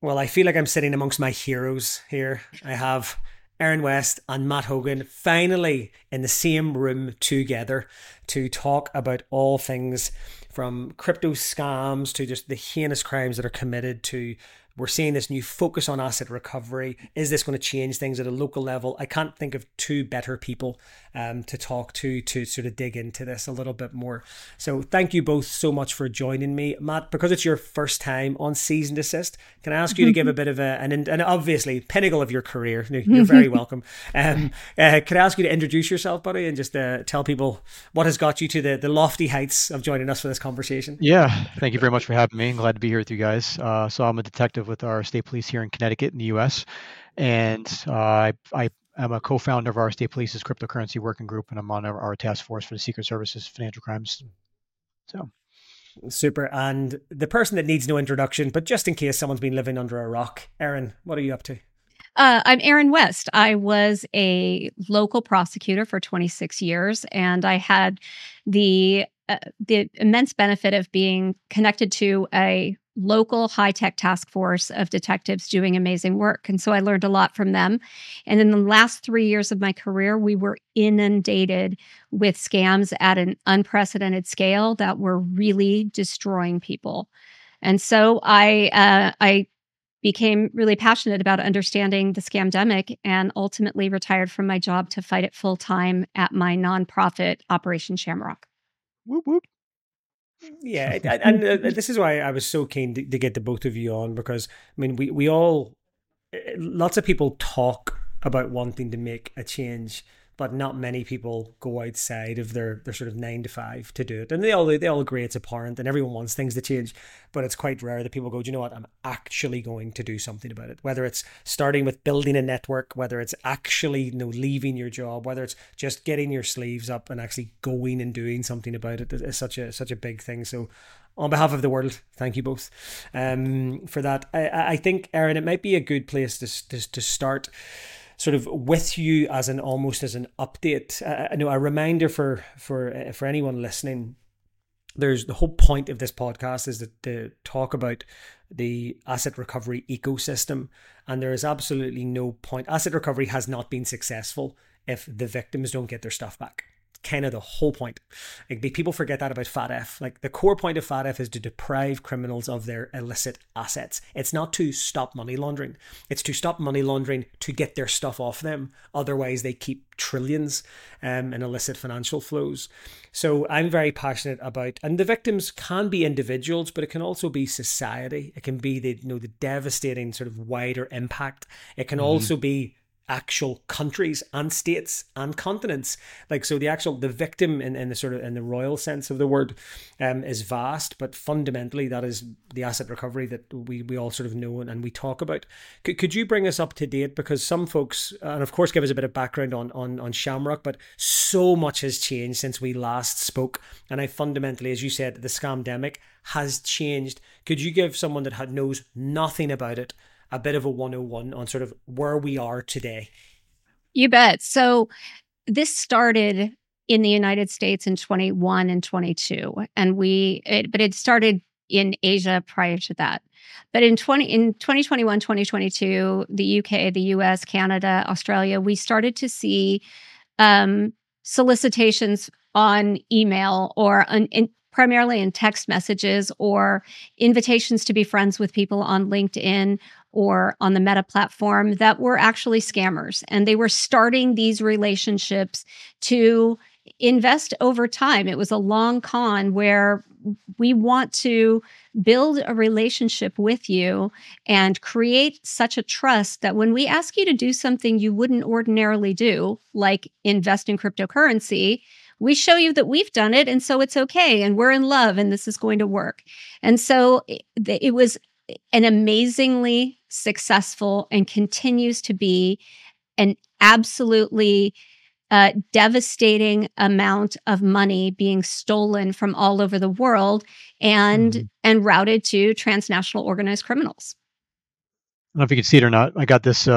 Well, I feel like I'm sitting amongst my heroes here. I have Aaron West and Matt Hogan finally in the same room together to talk about all things from crypto scams to just the heinous crimes that are committed to we're seeing this new focus on asset recovery. Is this going to change things at a local level? I can't think of two better people to talk to sort of dig into this a little bit more. So thank you both so much for joining me. Matt, because it's your first time on Season Desist, can I ask you to give a bit of and obviously pinnacle of your career? You're very welcome. Can I ask you to introduce yourself, buddy, and just tell people what has got you to the lofty heights of joining us for this conversation? Yeah, thank you very much for having me. I'm glad to be here with you guys. So I'm a detective with our state police here in Connecticut in the U.S. And I am a co-founder of our state police's cryptocurrency working group, and I'm on our task force for the Secret Service's financial crimes. So Super. And the person that needs no introduction, but just in case someone's been living under a rock, Erin, what are you up to? I'm Erin West. I was a local prosecutor for 26 years, and I had the immense benefit of being connected to a local high-tech task force of detectives doing amazing work. And so I learned a lot from them. And in the last 3 years of my career, we were inundated with scams at an unprecedented scale that were really destroying people. And so I became really passionate about understanding the scamdemic and ultimately retired from my job to fight it full time at my nonprofit Operation Shamrock. whoop whoop. Yeah, and this is why I was so keen to get the both of you on because I mean we all lots of people talk about wanting to make a change, but not many people go outside of their sort of 9 to 5 to do it. And they all agree it's abhorrent and everyone wants things to change, but it's quite rare that people go, do you know what, I'm actually going to do something about it. Whether it's starting with building a network, whether it's actually leaving your job, whether it's just getting your sleeves up and actually going and doing something about it is such a big thing. So on behalf of the world, thank you both for that. I think, Aaron, it might be a good place to start sort of with you as an almost as an update. I know a reminder for anyone listening. There's the whole point of this podcast is to talk about the asset recovery ecosystem, and there is absolutely no point. Asset recovery has not been successful if the victims don't get their stuff back. Kind of the whole point. Like people forget that about FATF. Like the core point of FATF is to deprive criminals of their illicit assets. It's not to stop money laundering. It's to stop money laundering to get their stuff off them. Otherwise, they keep trillions in illicit financial flows. So I'm very passionate about, and the victims can be individuals, but it can also be society. It can be the devastating sort of wider impact. It can also be actual countries and states and continents. Like, so the victim in the sort of in the royal sense of the word is vast, but fundamentally that is the asset recovery that we all sort of know and we talk about. Could you bring us up to date? Because some folks, and of course give us a bit of background on Shamrock, but so much has changed since we last spoke. And I fundamentally, as you said, the scamdemic has changed. Could you give someone that knows nothing about it a bit of a 101 on sort of where we are today? You bet. So this started in the United States in 21 and 22, and but it started in Asia prior to that. But in 2021, 2022, the UK, the US, Canada, Australia, we started to see solicitations on email or primarily in text messages or invitations to be friends with people on LinkedIn or on the Meta platform that were actually scammers. And they were starting these relationships to invest over time. It was a long con where we want to build a relationship with you and create such a trust that when we ask you to do something you wouldn't ordinarily do, like invest in cryptocurrency, we show you that we've done it, and so it's okay, and we're in love, and this is going to work. And so it was an amazingly successful and continues to be an absolutely devastating amount of money being stolen from all over the world and routed to transnational organized criminals. I don't know if you can see it or not. I got this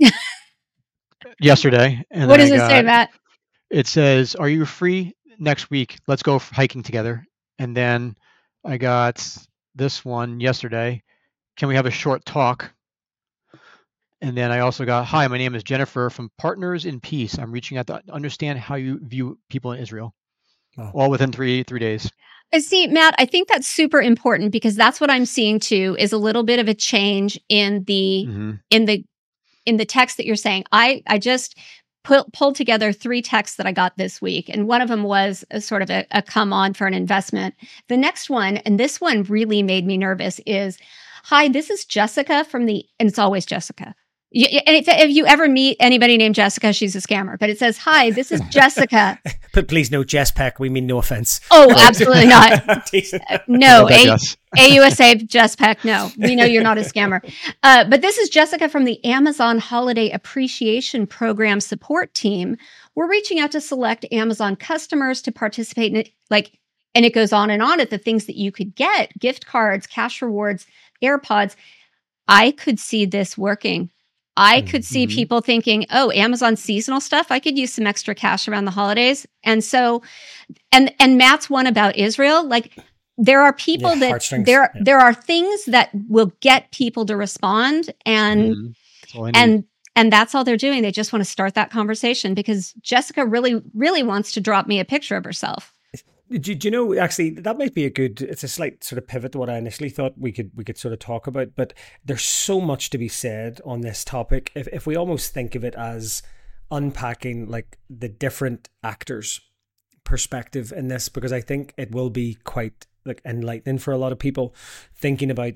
yesterday. And what does it say, Matt? It says, "Are you free next week? Let's go hiking together." And then I got this one yesterday. can we have a short talk? And then I also got, hi, my name is Jennifer from Partners in Peace. I'm reaching out to understand how you view people in Israel. Wow. All within three days. See, Matt, I think that's super important because that's what I'm seeing too, is a little bit of a change in the in the text that you're saying. I just pulled together 3 texts that I got this week, and one of them was a sort of a come on for an investment. The next one, and this one really made me nervous, is, hi, this is Jessica from the, and it's always Jessica. And if you ever meet anybody named Jessica, she's a scammer. But it says, hi, this is Jessica. But please, no, Jess Peck. We mean no offense. Oh, absolutely not. No, Yes. AUSA, Jess Peck. No, we know you're not a scammer. But this is Jessica from the Amazon Holiday Appreciation Program support team. We're reaching out to select Amazon customers to participate in it. And it goes on at the things that you could get: gift cards, cash rewards, AirPods. I could see this working. I could see people thinking, oh, Amazon seasonal stuff, I could use some extra cash around the holidays. And so, and Matt's one about Israel, like there are people there are things that will get people to respond, and that's all they're doing. They just want to start that conversation because Jessica really, really wants to drop me a picture of herself. Do you know, actually, that might be it's a slight sort of pivot to what I initially thought we could sort of talk about, but there's so much to be said on this topic. If we almost think of it as unpacking like the different actors' perspective in this, because I think it will be quite like enlightening for a lot of people thinking about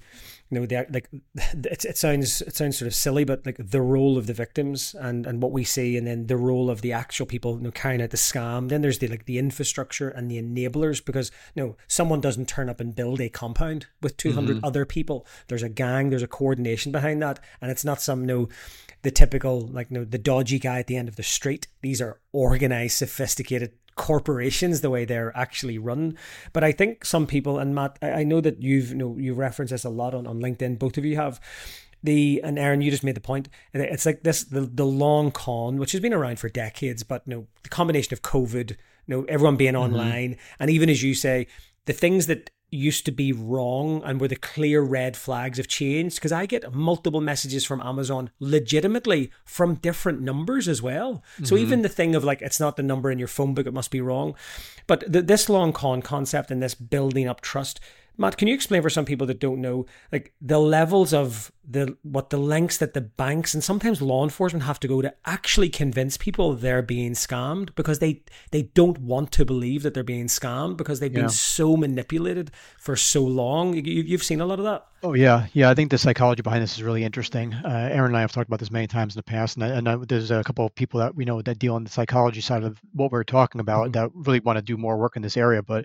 it sounds sort of silly, but like the role of the victims and what we see, and then the role of the actual people carrying out the scam. Then there's the infrastructure and the enablers, because someone doesn't turn up and build a compound with 200 other people. There's a gang, there's a coordination behind that, and it's not some the typical the dodgy guy at the end of the street. These are organized, sophisticated corporations, the way they're actually run. But I think some people, and Matt, I know that you reference this a lot on LinkedIn, both of you have, and Aaron, you just made the point, it's like this, the long con, which has been around for decades, but the combination of COVID, everyone being online, and even as you say, the things that used to be wrong and were the clear red flags have changed, because I get multiple messages from Amazon legitimately from different numbers as well. So even the thing of it's not the number in your phone book, it must be wrong. But this long con concept and this building up trust, Matt, can you explain for some people that don't know, the levels of the lengths that the banks and sometimes law enforcement have to go to actually convince people they're being scammed, because they don't want to believe that they're being scammed because they've been so manipulated for so long. You've seen a lot of that. Oh yeah. I think the psychology behind this is really interesting. Aaron and I have talked about this many times in the past, and there's a couple of people that we know that deal on the psychology side of what we're talking about that really want to do more work in this area. But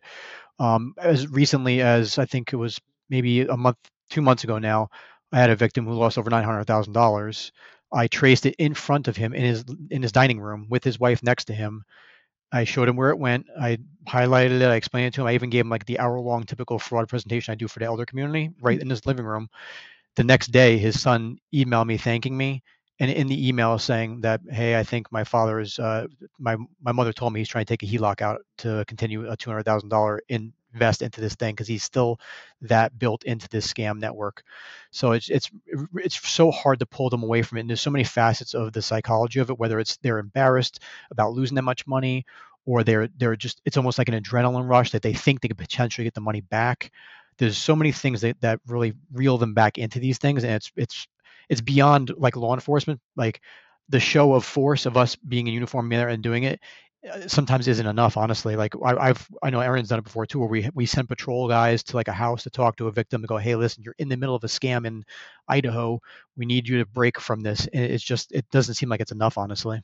as recently as I think it was maybe 2 months ago now, I had a victim who lost over $900,000. I traced it in front of him in his dining room with his wife next to him. I showed him where it went. I highlighted it. I explained it to him. I even gave him the hour-long typical fraud presentation I do for the elder community right in his living room. The next day, his son emailed me thanking me, and in the email saying that, hey, I think my father is my mother told me he's trying to take a HELOC out to continue a $200,000 invest into this thing because he's still that built into this scam network. So it's so hard to pull them away from it. And there's so many facets of the psychology of it, whether it's they're embarrassed about losing that much money, or they're just, it's almost like an adrenaline rush that they think they could potentially get the money back. There's so many things that really reel them back into these things, and it's beyond law enforcement. The show of force of us being in uniform manner and doing it sometimes isn't enough, honestly. I know Aaron's done it before too, where we send patrol guys to a house to talk to a victim to go, hey, listen, you're in the middle of a scam in Idaho. We need you to break from this. And it doesn't seem like it's enough, honestly.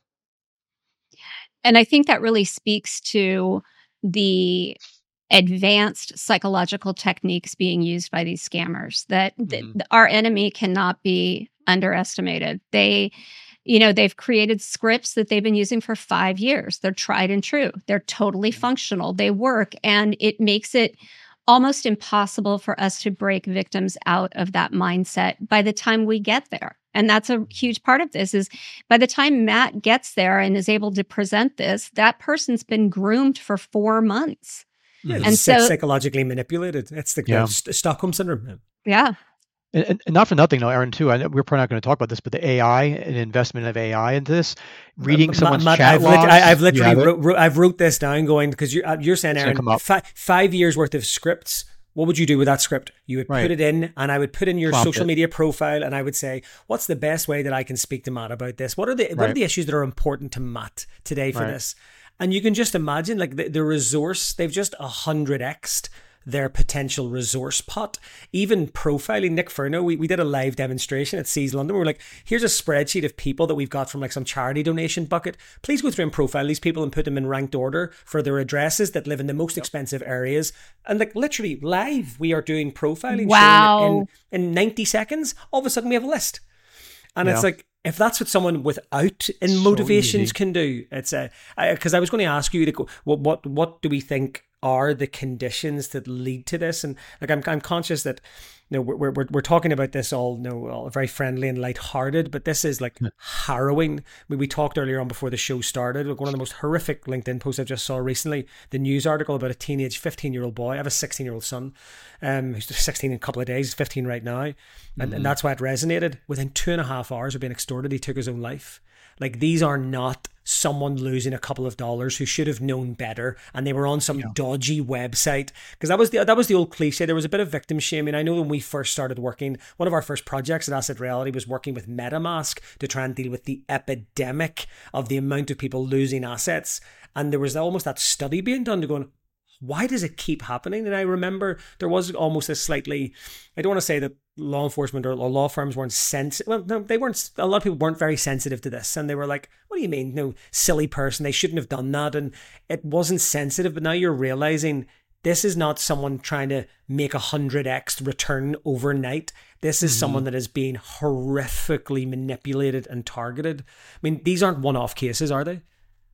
And I think that really speaks to the advanced psychological techniques being used by these scammers, that our enemy cannot be underestimated. They've created scripts that they've been using for 5 years. They're tried and true. They're totally functional. They work, and it makes it almost impossible for us to break victims out of that mindset by the time we get there. And that's a huge part of this, is by the time Matt gets there and is able to present this, that person's been groomed for 4 months. Yeah, and so psychologically manipulated. It's the Stockholm syndrome. Yeah. And not for nothing, though, Aaron, too. I know we're probably not going to talk about this, but the AI and investment of AI into this, reading someone's Matt, chat logs. I've literally You have it? I've wrote this down going, because you're saying, It's gonna Aaron, come up. 5 years worth of scripts. What would you do with that script? You would Right. put it in, and I would put in your Prompt social it. media profile, and I would say, what's the best way that I can speak to Matt about this? What are the Right. issues that are important to Matt today for Right. this? And you can just imagine, like, the resource, they've just 100x'd their potential resource pot. Even profiling Nick Furno, we did a live demonstration at Seas London. We were like, here's a spreadsheet of people that we've got from like some charity donation bucket. Please go through and profile these people and put them in ranked order for their addresses that live in the most expensive areas. And like literally live, we are doing profiling. Wow. Showing it in 90 seconds. All of a sudden we have a list. And it's Yeah. like, if that's what someone without in So motivations easy. can do, it's because I was going to ask you to go, what do we think are the conditions that lead to this? And like I'm conscious that we're talking about this all very friendly and lighthearted, but this is like harrowing. We talked earlier on before the show started. Like one of the most horrific LinkedIn posts I just saw recently, the news article about a teenage 15-year-old boy. I have a 16-year-old son, who's 16 in a couple of days, 15 right now, and that's why it resonated. Within 2.5 hours of being extorted, he took his own life. Like, these are not someone losing a couple of dollars who should have known better, and they were on some dodgy website. Because that was the old cliche. There was a bit of victim shaming. I know when we first started working, one of our first projects at Asset Reality was working with MetaMask to try and deal with the epidemic of the amount of people losing assets. And there was almost that study being done to go, why does it keep happening? And I remember there was almost a slightly, I don't want to say that law enforcement or law firms weren't sensitive. Well, no, they weren't. A lot of people weren't very sensitive to this. And they were like, what do you mean? No, silly person. They shouldn't have done that. And it wasn't sensitive. But now you're realizing this is not someone trying to make 100x return overnight. This is someone that is being horrifically manipulated and targeted. I mean, these aren't one-off cases, are they?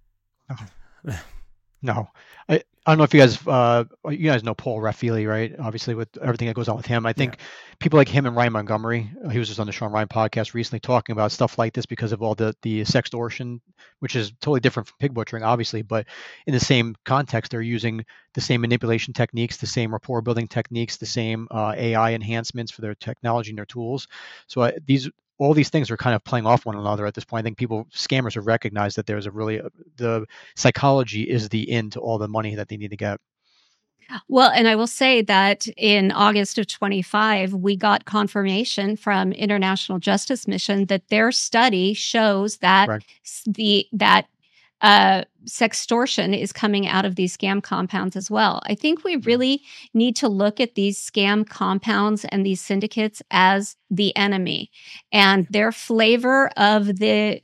No, I don't know if you guys know Paul Raffaele, right? Obviously, with everything that goes on with him, I think people like him and Ryan Montgomery. He was just on the Sean Ryan podcast recently talking about stuff like this because of all the sextortion, which is totally different from pig butchering, obviously, but in the same context, they're using the same manipulation techniques, the same rapport building techniques, the same AI enhancements for their technology and their tools. So all these things are kind of playing off one another at this point. I think scammers have recognized that there's the psychology is the end to all the money that they need to get. Well, and I will say that in August of 25, we got confirmation from International Justice Mission that their study shows that Correct. sextortion is coming out of these scam compounds as well. I think we really need to look at these scam compounds and these syndicates as the enemy, and their flavor of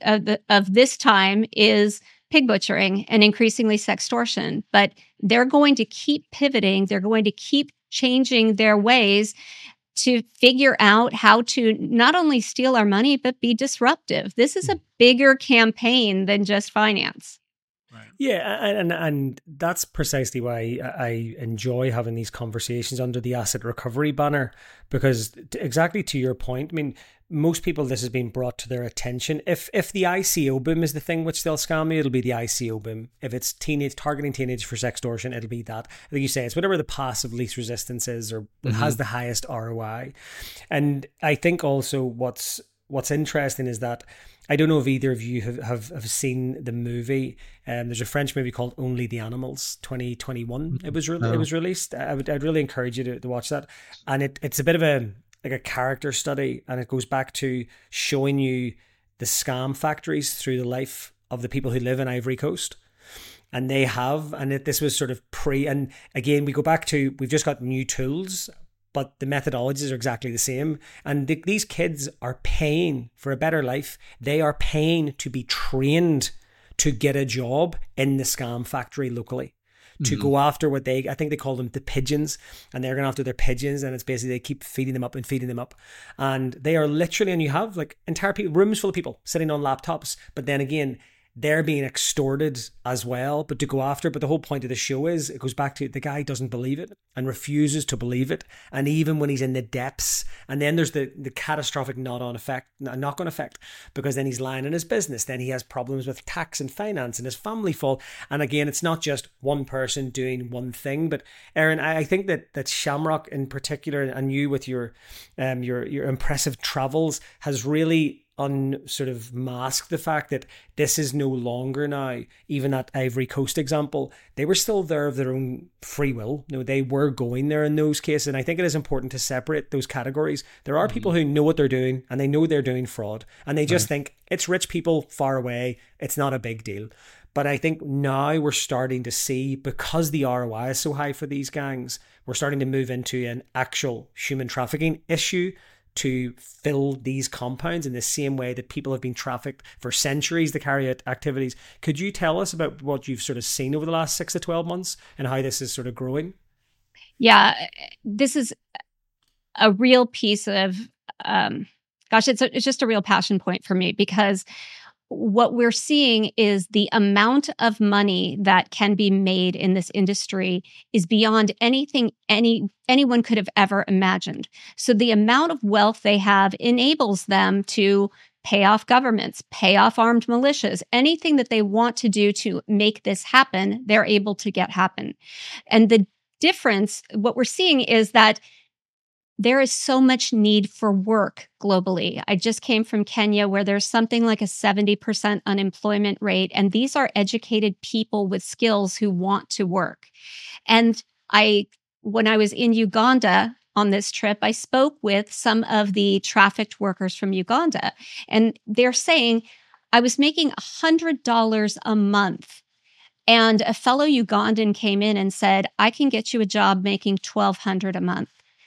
this time is pig butchering and increasingly sextortion. But they're going to keep pivoting. They're going to keep changing their ways to figure out how to not only steal our money, but be disruptive. This is a bigger campaign than just finance. Right. Yeah, and that's precisely why I enjoy having these conversations under the asset recovery banner, because exactly to your point, I mean, most people, this has been brought to their attention. If the ICO boom is the thing which they'll scam you, it'll be the ICO boom. If it's targeting teenagers for sextortion, it'll be that. Like you say, it's whatever the passive least resistance is, or has the highest ROI. And I think also what's interesting is that I don't know if either of you have seen the movie. There's a French movie called Only the Animals, 2021. It was released. I'd really encourage you to watch that. And it's a bit of a character study, and it goes back to showing you the scam factories through the life of the people who live in Ivory Coast. And this was sort of and again, we go back to, we've just got new tools, but the methodologies are exactly the same. And these kids are paying for a better life. They are paying to be trained to get a job in the scam factory locally, to go after I think they call them the pigeons, and they're going after their pigeons. And it's basically, they keep feeding them up. And they are literally, and you have like entire rooms full of people sitting on laptops. But then again, they're being extorted as well, but to go after. But the whole point of the show is it goes back to the guy doesn't believe it and refuses to believe it. And even when he's in the depths, and then there's the catastrophic knock-on effect, because then he's lying in his business. Then he has problems with tax and finance and his family fall. And again, it's not just one person doing one thing. But Aaron, I think that Shamrock in particular, and you with your impressive travels, has really sort of mask the fact that this is no longer now, even that Ivory Coast example, they were still there of their own free will. They were going there in those cases. And I think it is important to separate those categories. There are people who know what they're doing and they know they're doing fraud and they just think it's rich people far away. It's not a big deal. But I think now we're starting to see, because the ROI is so high for these gangs, we're starting to move into an actual human trafficking issue to fill these compounds in the same way that people have been trafficked for centuries to carry out activities. Could you tell us about what you've sort of seen over the last 6 to 12 months and how this is sort of growing? Yeah, this is a real piece of, it's just a real passion point for me, because what we're seeing is the amount of money that can be made in this industry is beyond anything anyone could have ever imagined. So the amount of wealth they have enables them to pay off governments, pay off armed militias, anything that they want to do to make this happen, they're able to get happen. And the difference, what we're seeing is that there is so much need for work globally. I just came from Kenya, where there's something like a 70% unemployment rate. And these are educated people with skills who want to work. And when I was in Uganda on this trip, I spoke with some of the trafficked workers from Uganda. And they're saying, I was making $100 a month. And a fellow Ugandan came in and said, I can get you a job making $1,200 a month.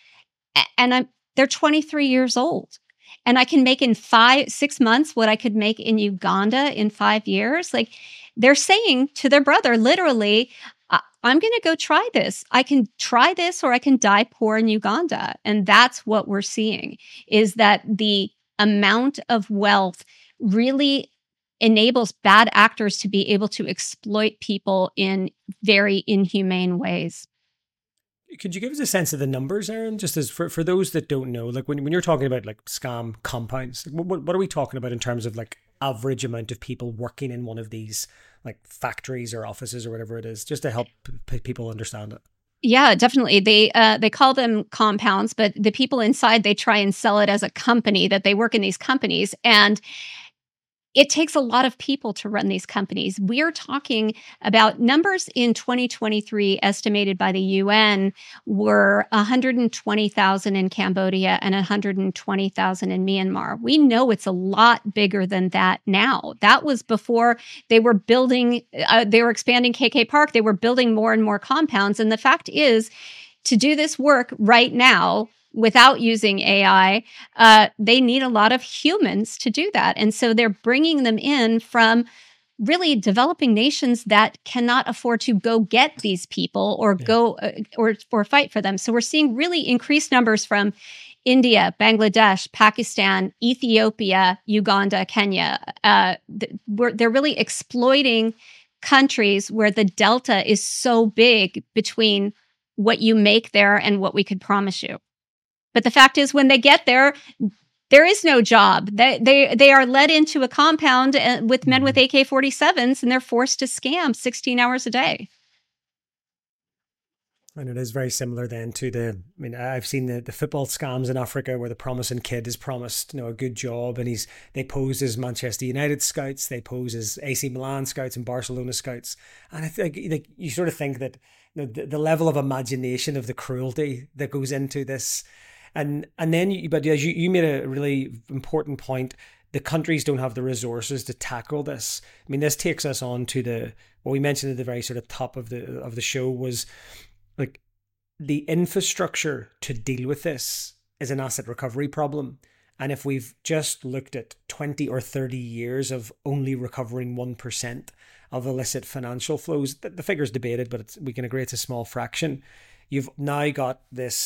And they're 23 years old. And I can make in 6 months what I could make in Uganda in 5 years. Like, they're saying to their brother, literally, I'm going to go try this. I can try this or I can die poor in Uganda. And that's what we're seeing, is that the amount of wealth really enables bad actors to be able to exploit people in very inhumane ways. Could you give us a sense of the numbers, Aaron? Just as for those that don't know, like when you're talking about like scam compounds, what are we talking about in terms of like average amount of people working in one of these like factories or offices or whatever it is, just to help people understand it? Yeah, definitely. They call them compounds, but the people inside, they try and sell it as a company, that they work in these companies. And it takes a lot of people to run these companies. We're talking about numbers in 2023 estimated by the UN were 120,000 in Cambodia and 120,000 in Myanmar. We know it's a lot bigger than that now. That was before they were building, they were expanding KK Park. They were building more and more compounds. And the fact is, to do this work right now, without using AI, they need a lot of humans to do that. And so they're bringing them in from really developing nations that cannot afford to go get these people or go or fight for them. So we're seeing really increased numbers from India, Bangladesh, Pakistan, Ethiopia, Uganda, Kenya. They're really exploiting countries where the delta is so big between what you make there and what we could promise you. But the fact is, when they get there, there is no job. They are led into a compound with men with AK-47s, and they're forced to scam 16 hours a day. And it is very similar then to I've seen the football scams in Africa where the promising kid is promised, a good job, and they pose as Manchester United scouts, they pose as AC Milan scouts and Barcelona scouts. And I think you sort of think that the level of imagination of the cruelty that goes into this. And then, but as you made a really important point, the countries don't have the resources to tackle this. I mean, this takes us on to what we mentioned at the very sort of top of the show was like the infrastructure to deal with this is an asset recovery problem. And if we've just looked at 20 or 30 years of only recovering 1% of illicit financial flows, the figure's debated, but we can agree it's a small fraction. You've now got this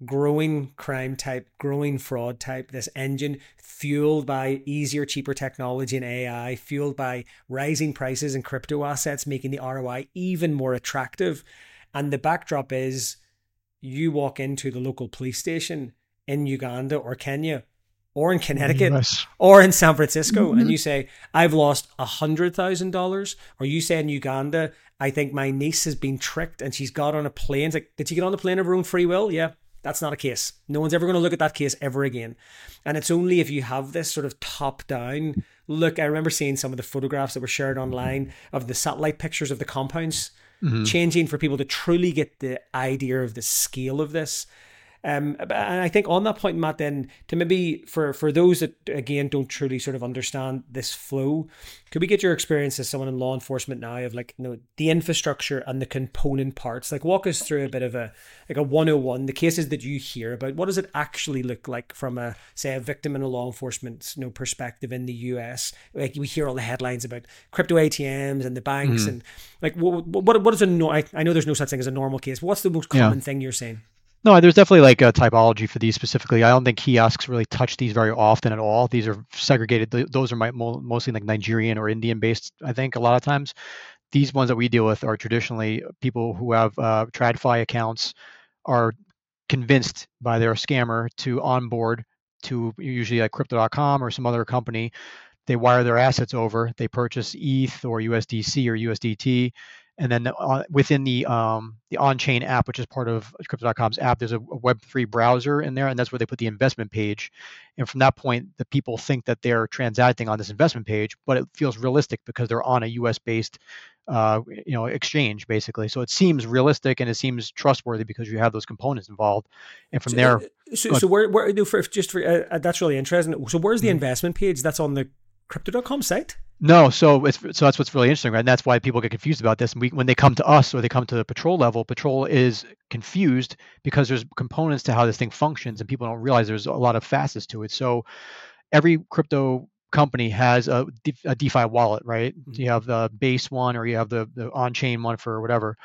growing crime type, growing fraud type, this engine fueled by easier, cheaper technology and AI, fueled by rising prices in crypto assets, making the ROI even more attractive. And the backdrop is you walk into the local police station in Uganda or Kenya or in Connecticut or in San Francisco, and you say, I've lost $100,000. Or you say in Uganda, I think my niece has been tricked and she's got on a plane. It's like, did she get on the plane of her own free will? Yeah, that's not a case. No one's ever going to look at that case ever again. And it's only if you have this sort of top-down look. I remember seeing some of the photographs that were shared online of the satellite pictures of the compounds changing for people to truly get the idea of the scale of this. And I think on that point, Matt, then to maybe for those that, again, don't truly sort of understand this flow, could we get your experience as someone in law enforcement now of like, you know, the infrastructure and the component parts? Like walk us through a bit of a 101, the cases that you hear about. What does it actually look like from a, say, a victim in a law enforcement, you know, perspective in the US? Like we hear all the headlines about crypto ATMs and the banks and like what is I know there's no such thing as a normal case. What's the most common thing you're saying? No, there's definitely like a typology for these specifically. I don't think kiosks really touch these very often at all. These are segregated. Those are mostly like Nigerian or Indian based, I think, a lot of times. These ones that we deal with are traditionally people who have TradFi accounts, are convinced by their scammer to onboard to usually like crypto.com or some other company. They wire their assets over. They purchase ETH or USDC or USDT. And then within the on-chain app, which is part of Crypto.com's app, there's a Web3 browser in there, and that's where they put the investment page. And from that point, the people think that they're transacting on this investment page, but it feels realistic because they're on a US-based, exchange basically. So it seems realistic and it seems trustworthy because you have those components involved. And from there, so where that's really interesting. So where's the investment page? That's on the Crypto.com site? No, so that's what's really interesting, right? And that's why people get confused about this. And when they come to us or they come to the patrol level, patrol is confused because there's components to how this thing functions, and people don't realize there's a lot of facets to it. So every crypto company has a DeFi wallet, right? You have the base one or you have the on-chain one for whatever.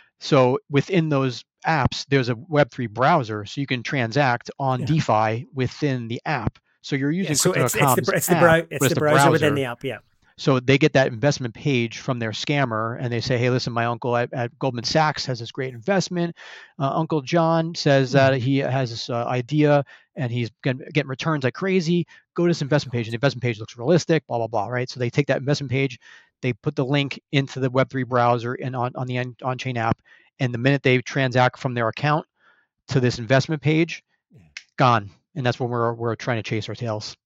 So within those apps, there's a Web3 browser, so you can transact on DeFi within the app. So you're using Crypto.com's it's the browser within the app, yeah. So they get that investment page from their scammer and they say, hey, listen, my uncle at Goldman Sachs has this great investment. Uncle John says that he has this idea and he's getting returns like crazy. Go to this investment page, and the investment page looks realistic, blah, blah, blah, right? So they take that investment page, they put the link into the Web3 browser and on the on-chain app. And the minute they transact from their account to this investment page, gone. And that's when we're trying to chase our tails.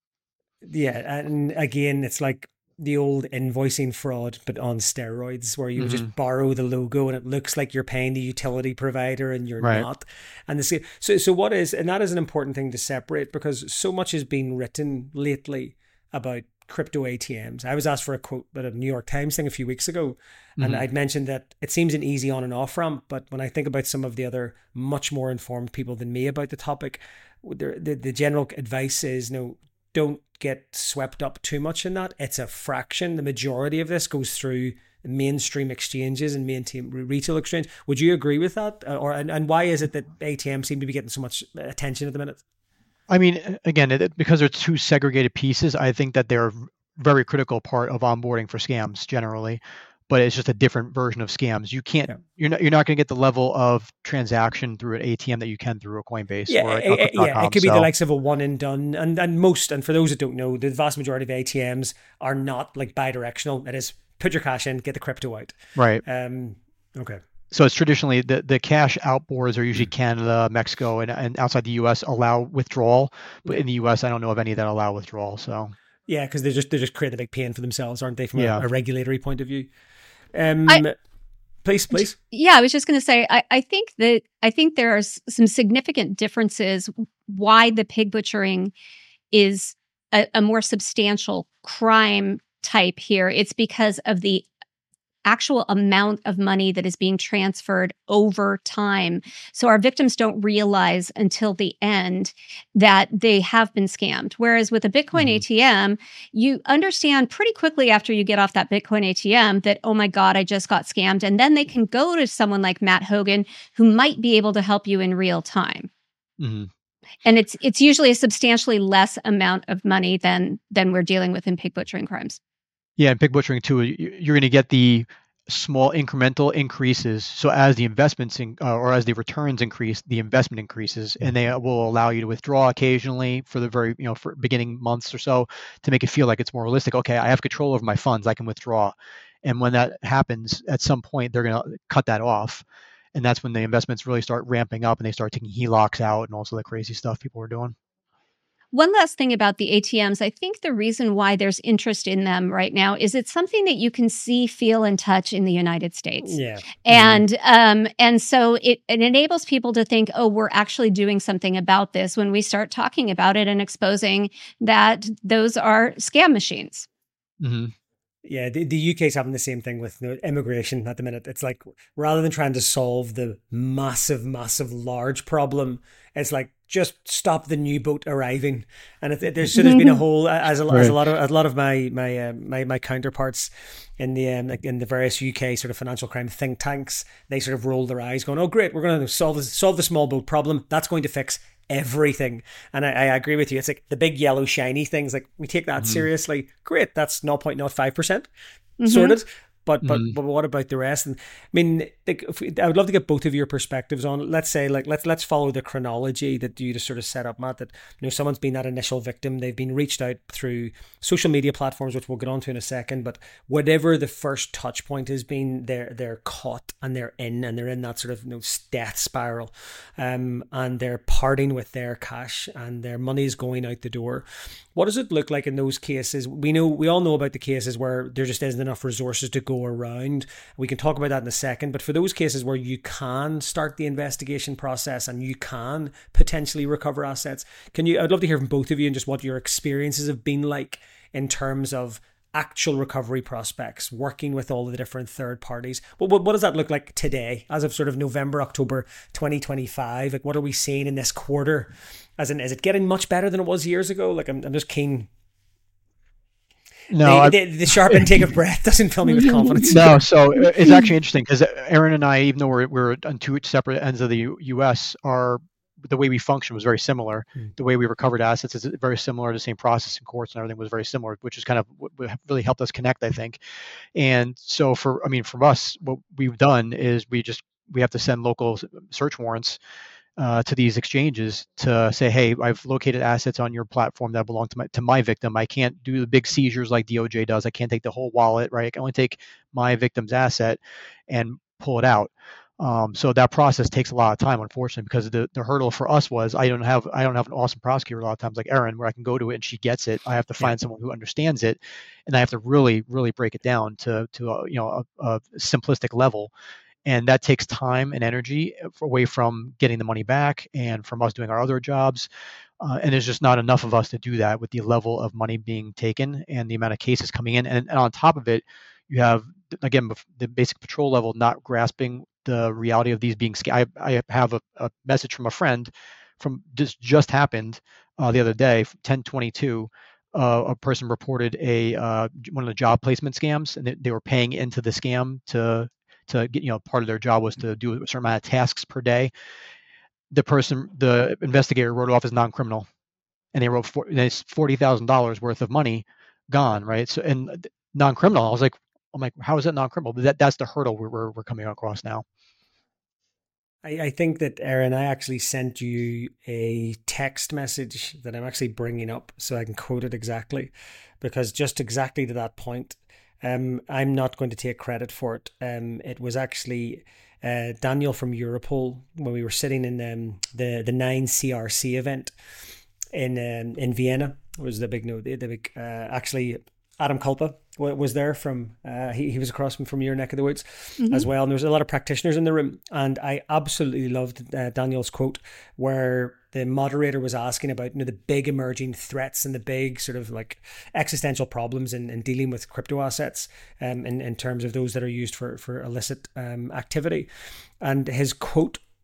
Yeah. And again, it's like the old invoicing fraud, but on steroids, where you just borrow the logo and it looks like you're paying the utility provider and you're not. And so what is, and that is an important thing to separate, because so much has been written lately about crypto ATMs. I was asked for a quote at a New York Times thing a few weeks ago, and I'd mentioned that it seems an easy on and off ramp, but when I think about some of the other much more informed people than me about the topic, the general advice is don't get swept up too much in that. It's a fraction. The majority of this goes through mainstream exchanges and mainstream retail exchange. Would you agree with that? And why is it that ATMs seem to be getting so much attention at the minute? I mean, again, because they're two segregated pieces, I think that they're a very critical part of onboarding for scams generally, but it's just a different version of scams. You can't, you're not going to get the level of transaction through an ATM that you can through a Coinbase. Or it could be the likes of a one and done, and for those that don't know, the vast majority of ATMs are not like bi-directional. It is put your cash in, get the crypto out. Right. Okay. So it's traditionally the cash out boards are usually Canada, Mexico, and outside the U.S. allow withdrawal, but in the U.S. I don't know of any that allow withdrawal. So yeah, because they just create a big pain for themselves, aren't they, from a regulatory point of view? Please. Yeah, I was just going to say, I think there are some significant differences why the pig butchering is a more substantial crime type here. It's because of the actual amount of money that is being transferred over time. So our victims don't realize until the end that they have been scammed. Whereas with a Bitcoin ATM, you understand pretty quickly after you get off that Bitcoin ATM that, oh my God, I just got scammed. And then they can go to someone like Matt Hogan, who might be able to help you in real time. Mhm. And it's usually a substantially less amount of money than we're dealing with in pig butchering crimes. Yeah, and pig butchering too, you're going to get the small incremental increases. So as the investments or as the returns increase, the investment increases, and they will allow you to withdraw occasionally for the very, for beginning months or so to make it feel like it's more realistic. Okay, I have control over my funds, I can withdraw. And when that happens, at some point they're going to cut that off. And that's when the investments really start ramping up and they start taking HELOCs out and also the crazy stuff people are doing. One last thing about the ATMs, I think the reason why there's interest in them right now is it's something that you can see, feel, and touch in the United States. Yeah. And so it enables people to think, oh, we're actually doing something about this when we start talking about it and exposing that those are scam machines. Mm-hmm. Yeah, the UK is having the same thing with immigration at the minute. It's like, rather than trying to solve the massive, large problem, it's like, just stop the new boat arriving. And there's been a whole, as a lot of my counterparts in the various UK sort of financial crime think tanks, they sort of roll their eyes, going, "Oh, great, we're going to solve the small boat problem. That's going to fix everything." And I agree with you. It's like the big yellow shiny things, like, we take that seriously. Great, that's 0.05% sorted. But what about the rest? And I mean, I would love to get both of your perspectives on it. Let's say, like, let's follow the chronology that you just sort of set up, Matt. That, someone's been that initial victim. They've been reached out through social media platforms, which we'll get onto in a second. But whatever the first touch point has been, they're caught and they're in that sort of death spiral, and they're parting with their cash and their money's going out the door. What does it look like in those cases? We all know about the cases where there just isn't enough resources to go around. We can talk about that in a second. But for those cases where you can start the investigation process and you can potentially recover assets, I'd love to hear from both of you and just what your experiences have been like in terms of actual recovery prospects, working with all of the different third parties. What does that look like today, as of sort of November, October 2025? Like, what are we seeing in this quarter? As in, is it getting much better than it was years ago? Like, I'm just keen. No, the sharp intake of breath doesn't fill me with confidence. No, so it's actually interesting because Aaron and I, even though we're on two separate ends of the U.S., the way we function was very similar. The way we recovered assets is very similar. The same process in courts and everything was very similar, which is kind of what really helped us connect, I think. And so from us, what we've done is we have to send local search warrants to these exchanges to say, hey, I've located assets on your platform that belong to my victim. I can't do the big seizures like DOJ does. I can't take the whole wallet, right? I can only take my victim's asset and pull it out. So that process takes a lot of time, unfortunately, because the hurdle for us was I don't have an awesome prosecutor a lot of times like Erin, where I can go to it and she gets it. I have to find someone who understands it, and I have to really, really break it down to a simplistic level. And that takes time and energy away from getting the money back and from us doing our other jobs. And there's just not enough of us to do that with the level of money being taken and the amount of cases coming in. And on top of it, you have, again, the basic patrol level not grasping the reality of these being scammed. I have a message from a friend from just happened the other day, 10/22. A person reported one of the job placement scams, and they were paying into the scam to get, part of their job was to do a certain amount of tasks per day. The investigator wrote it off as non-criminal, and they wrote $40,000 worth of money gone, right? So, and non-criminal, I'm like, how is that non-criminal? But that's the hurdle we're coming across now. I think that, Erin, I actually sent you a text message that I'm actually bringing up so I can quote it exactly, because just exactly to that point, I'm not going to take credit for it. It was actually Daniel from Europol when we were sitting in the 9CRC event in Vienna. It was the big actually Adam Kulpa was there from he was across from your neck of the woods as well, and there was a lot of practitioners in the room, and I absolutely loved Daniel's quote where the moderator was asking about the big emerging threats and the big sort of like existential problems in dealing with crypto assets in terms of those that are used for illicit activity. And his quote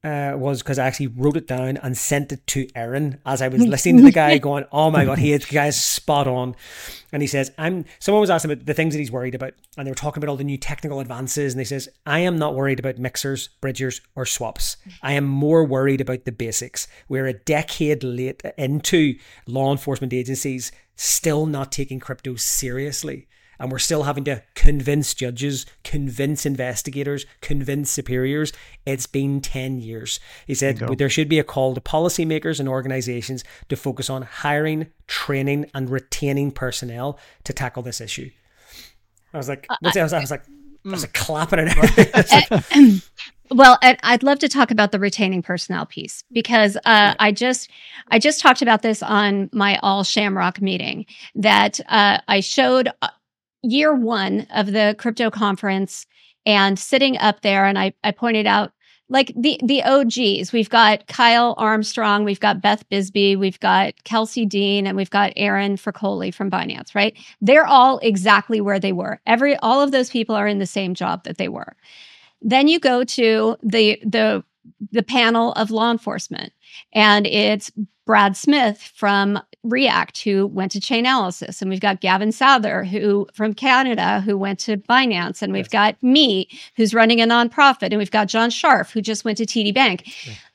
was because I actually wrote it down and sent it to Aaron as I was listening to the guy going, oh my God, the guy's spot on. And he says, someone was asking about the things that he's worried about. And they were talking about all the new technical advances. And he says, I am not worried about mixers, bridgers, or swaps. I am more worried about the basics. We're a decade late into law enforcement agencies still not taking crypto seriously. And we're still having to convince judges, convince investigators, convince superiors. It's been 10 years. He said there should be a call to policymakers and organizations to focus on hiring, training, and retaining personnel to tackle this issue. I was like, I was like clapping it. Well, I'd love to talk about the retaining personnel piece because I just talked about this on my All Shamrock meeting that I showed year one of the crypto conference and sitting up there. And I pointed out like the OGs. We've got Kyle Armstrong, we've got Beth Bisbee, we've got Kelsey Dean, and we've got Aaron Fricoli from Binance, right? They're all exactly where they were. All of those people are in the same job that they were. Then you go to the panel of law enforcement, and it's Brad Smith from React, who went to Chainalysis, and we've got Gavin Souther, who from Canada, who went to Binance, and we've got me, who's running a nonprofit, and we've got John Scharf, who just went to TD Bank.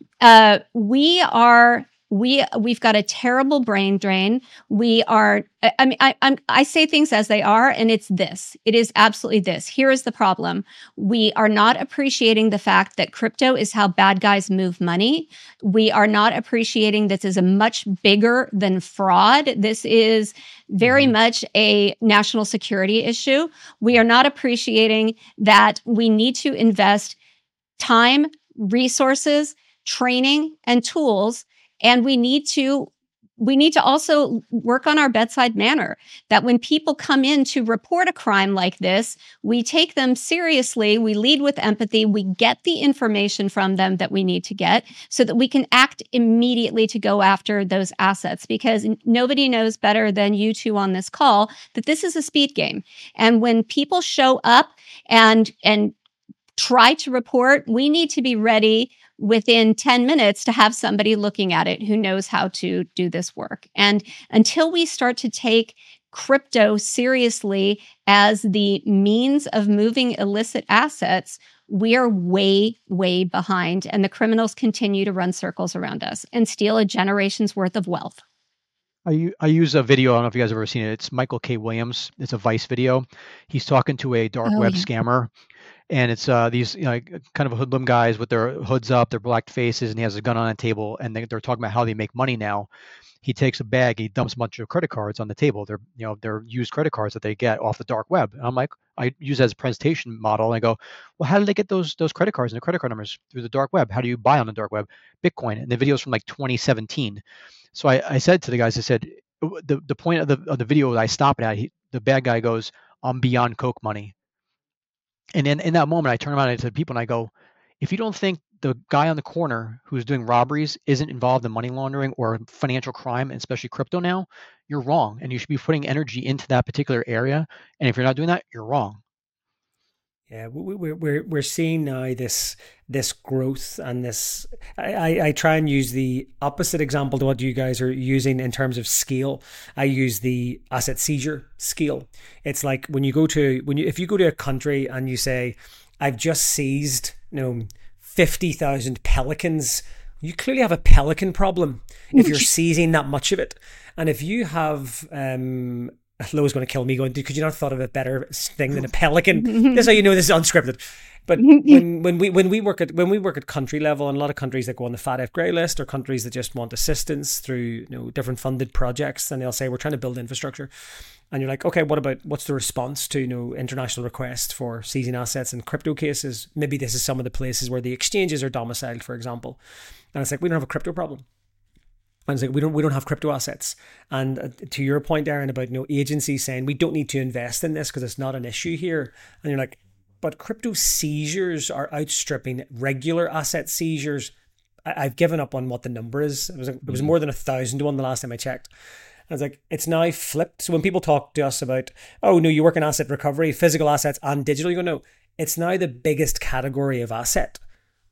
We've got a terrible brain drain. I say things as they are, and it's this. It is absolutely this. Here is the problem. We are not appreciating the fact that crypto is how bad guys move money. We are not appreciating this is a much bigger than fraud. This is very much a national security issue. We are not appreciating that we need to invest time, resources, training, and tools. And we need to also work on our bedside manner, that when people come in to report a crime like this, we take them seriously, we lead with empathy, we get the information from them that we need to get so that we can act immediately to go after those assets, because nobody knows better than you two on this call that this is a speed game. And when people show up and try to report, we need to be ready within 10 minutes to have somebody looking at it who knows how to do this work. And until we start to take crypto seriously as the means of moving illicit assets, we are way, way behind. And the criminals continue to run circles around us and steal a generation's worth of wealth. I use a video. I don't know if you guys have ever seen it. It's Michael K. Williams. It's a Vice video. He's talking to a dark web scammer. And it's these kind of hoodlum guys with their hoods up, their black faces, and he has a gun on a table, and they're talking about how they make money now. He takes a bag, he dumps a bunch of credit cards on the table. They're used credit cards that they get off the dark web. And I'm like, I use it as a presentation model, and I go, well, how did they get those credit cards and the credit card numbers through the dark web? How do you buy on the dark web? Bitcoin. And the video's from like 2017. So I said to the guys, I said, the point of the video that I stop it at, the bad guy goes, I'm beyond Coke money. And then in that moment, I turn around to people and I go, if you don't think the guy on the corner who's doing robberies isn't involved in money laundering or financial crime, and especially crypto now, you're wrong. And you should be putting energy into that particular area. And if you're not doing that, you're wrong. Yeah, we're seeing now this growth and this. I try and use the opposite example to what you guys are using in terms of scale. I use the asset seizure scale. It's like if you go to a country and you say, I've just seized 50,000 pelicans. You clearly have a pelican problem if you're seizing that much of it. And if you have Lo's going to kill me going, could you not have thought of a better thing than a pelican? This is how you know this is unscripted. But when we work at country level, and a lot of countries that go on the FATF grey list, or countries that just want assistance through different funded projects, and they'll say we're trying to build infrastructure, and you're like, okay, what's the response to international requests for seizing assets in crypto cases? Maybe this is some of the places where the exchanges are domiciled, for example, and it's like, we don't have a crypto problem. And it's like, we don't have crypto assets. And to your point, Aaron, about agencies saying we don't need to invest in this because it's not an issue here, and you're like, but crypto seizures are outstripping regular asset seizures. I've given up on what the number is. It was more than 1,000 to 1 the last time I checked. I was like, it's now flipped. So when people talk to us about, oh no, you work in asset recovery, physical assets and digital, you go, no, it's now the biggest category of asset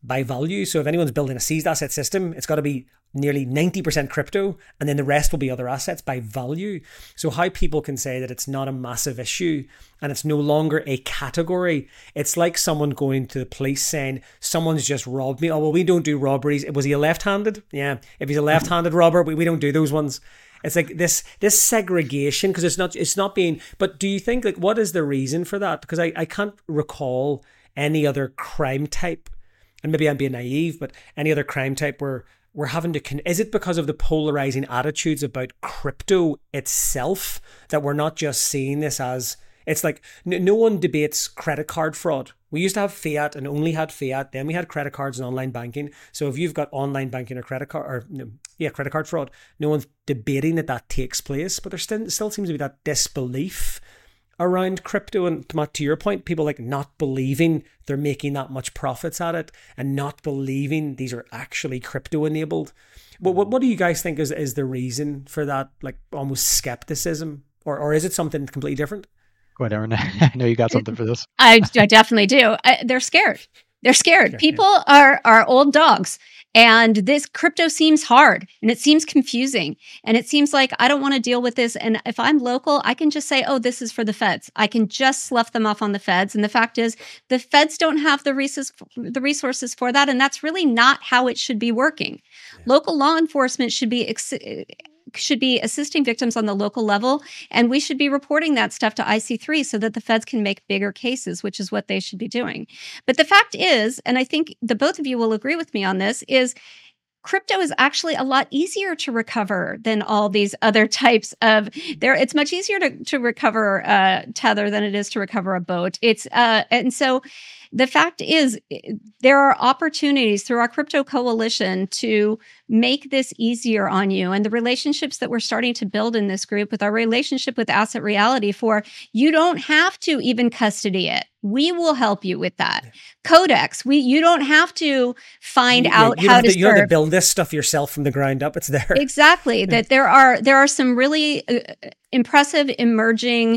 by value. So if anyone's building a seized asset system, it's got to be nearly 90% crypto, and then the rest will be other assets by value. So how people can say that it's not a massive issue and it's no longer a category. It's like someone going to the police saying, someone's just robbed me. Oh, well, we don't do robberies. Was he a left-handed? Yeah. If he's a left-handed robber, we don't do those ones. It's like this segregation, because it's not being, but do you think, like, what is the reason for that? Because I can't recall any other crime type, and maybe I'm being naive, but any other crime type where we're having to, is it because of the polarizing attitudes about crypto itself that we're not just seeing this as, it's like no one debates credit card fraud. We used to have fiat and only had fiat. Then we had credit cards and online banking. So if you've got online banking or credit card fraud, no one's debating that takes place. But there still seems to be that disbelief around crypto. And Matt, to your point, people like not believing they're making that much profits at it and not believing these are actually crypto enabled. What do you guys think is the reason for that, like almost skepticism? Or is it something completely different? Go ahead, Erin. I know you got something for this. I definitely do. They're scared. They're scared. Sure, people are old dogs. And this crypto seems hard and it seems confusing. And it seems like I don't want to deal with this. And if I'm local, I can just say, oh, this is for the feds. I can just slough them off on the feds. And the fact is, the feds don't have the resources for that. And that's really not how it should be working. Yeah. Local law enforcement should be assisting victims on the local level, and we should be reporting that stuff to IC3 so that the feds can make bigger cases, which is what they should be doing. But the fact is, and I think the both of you will agree with me on this, is crypto is actually a lot easier to recover than all these other types of it's much easier to recover Tether than it is to recover a boat. And so the fact is, there are opportunities through our crypto coalition to make this easier on you. And the relationships that we're starting to build in this group with our relationship with Asset Reality, for you don't have to even custody it. We will help you with that. Yeah. Codex, you don't have to find out how to serve. You have to build this stuff yourself from the ground up. It's there. Exactly. Yeah. That there are some really impressive emerging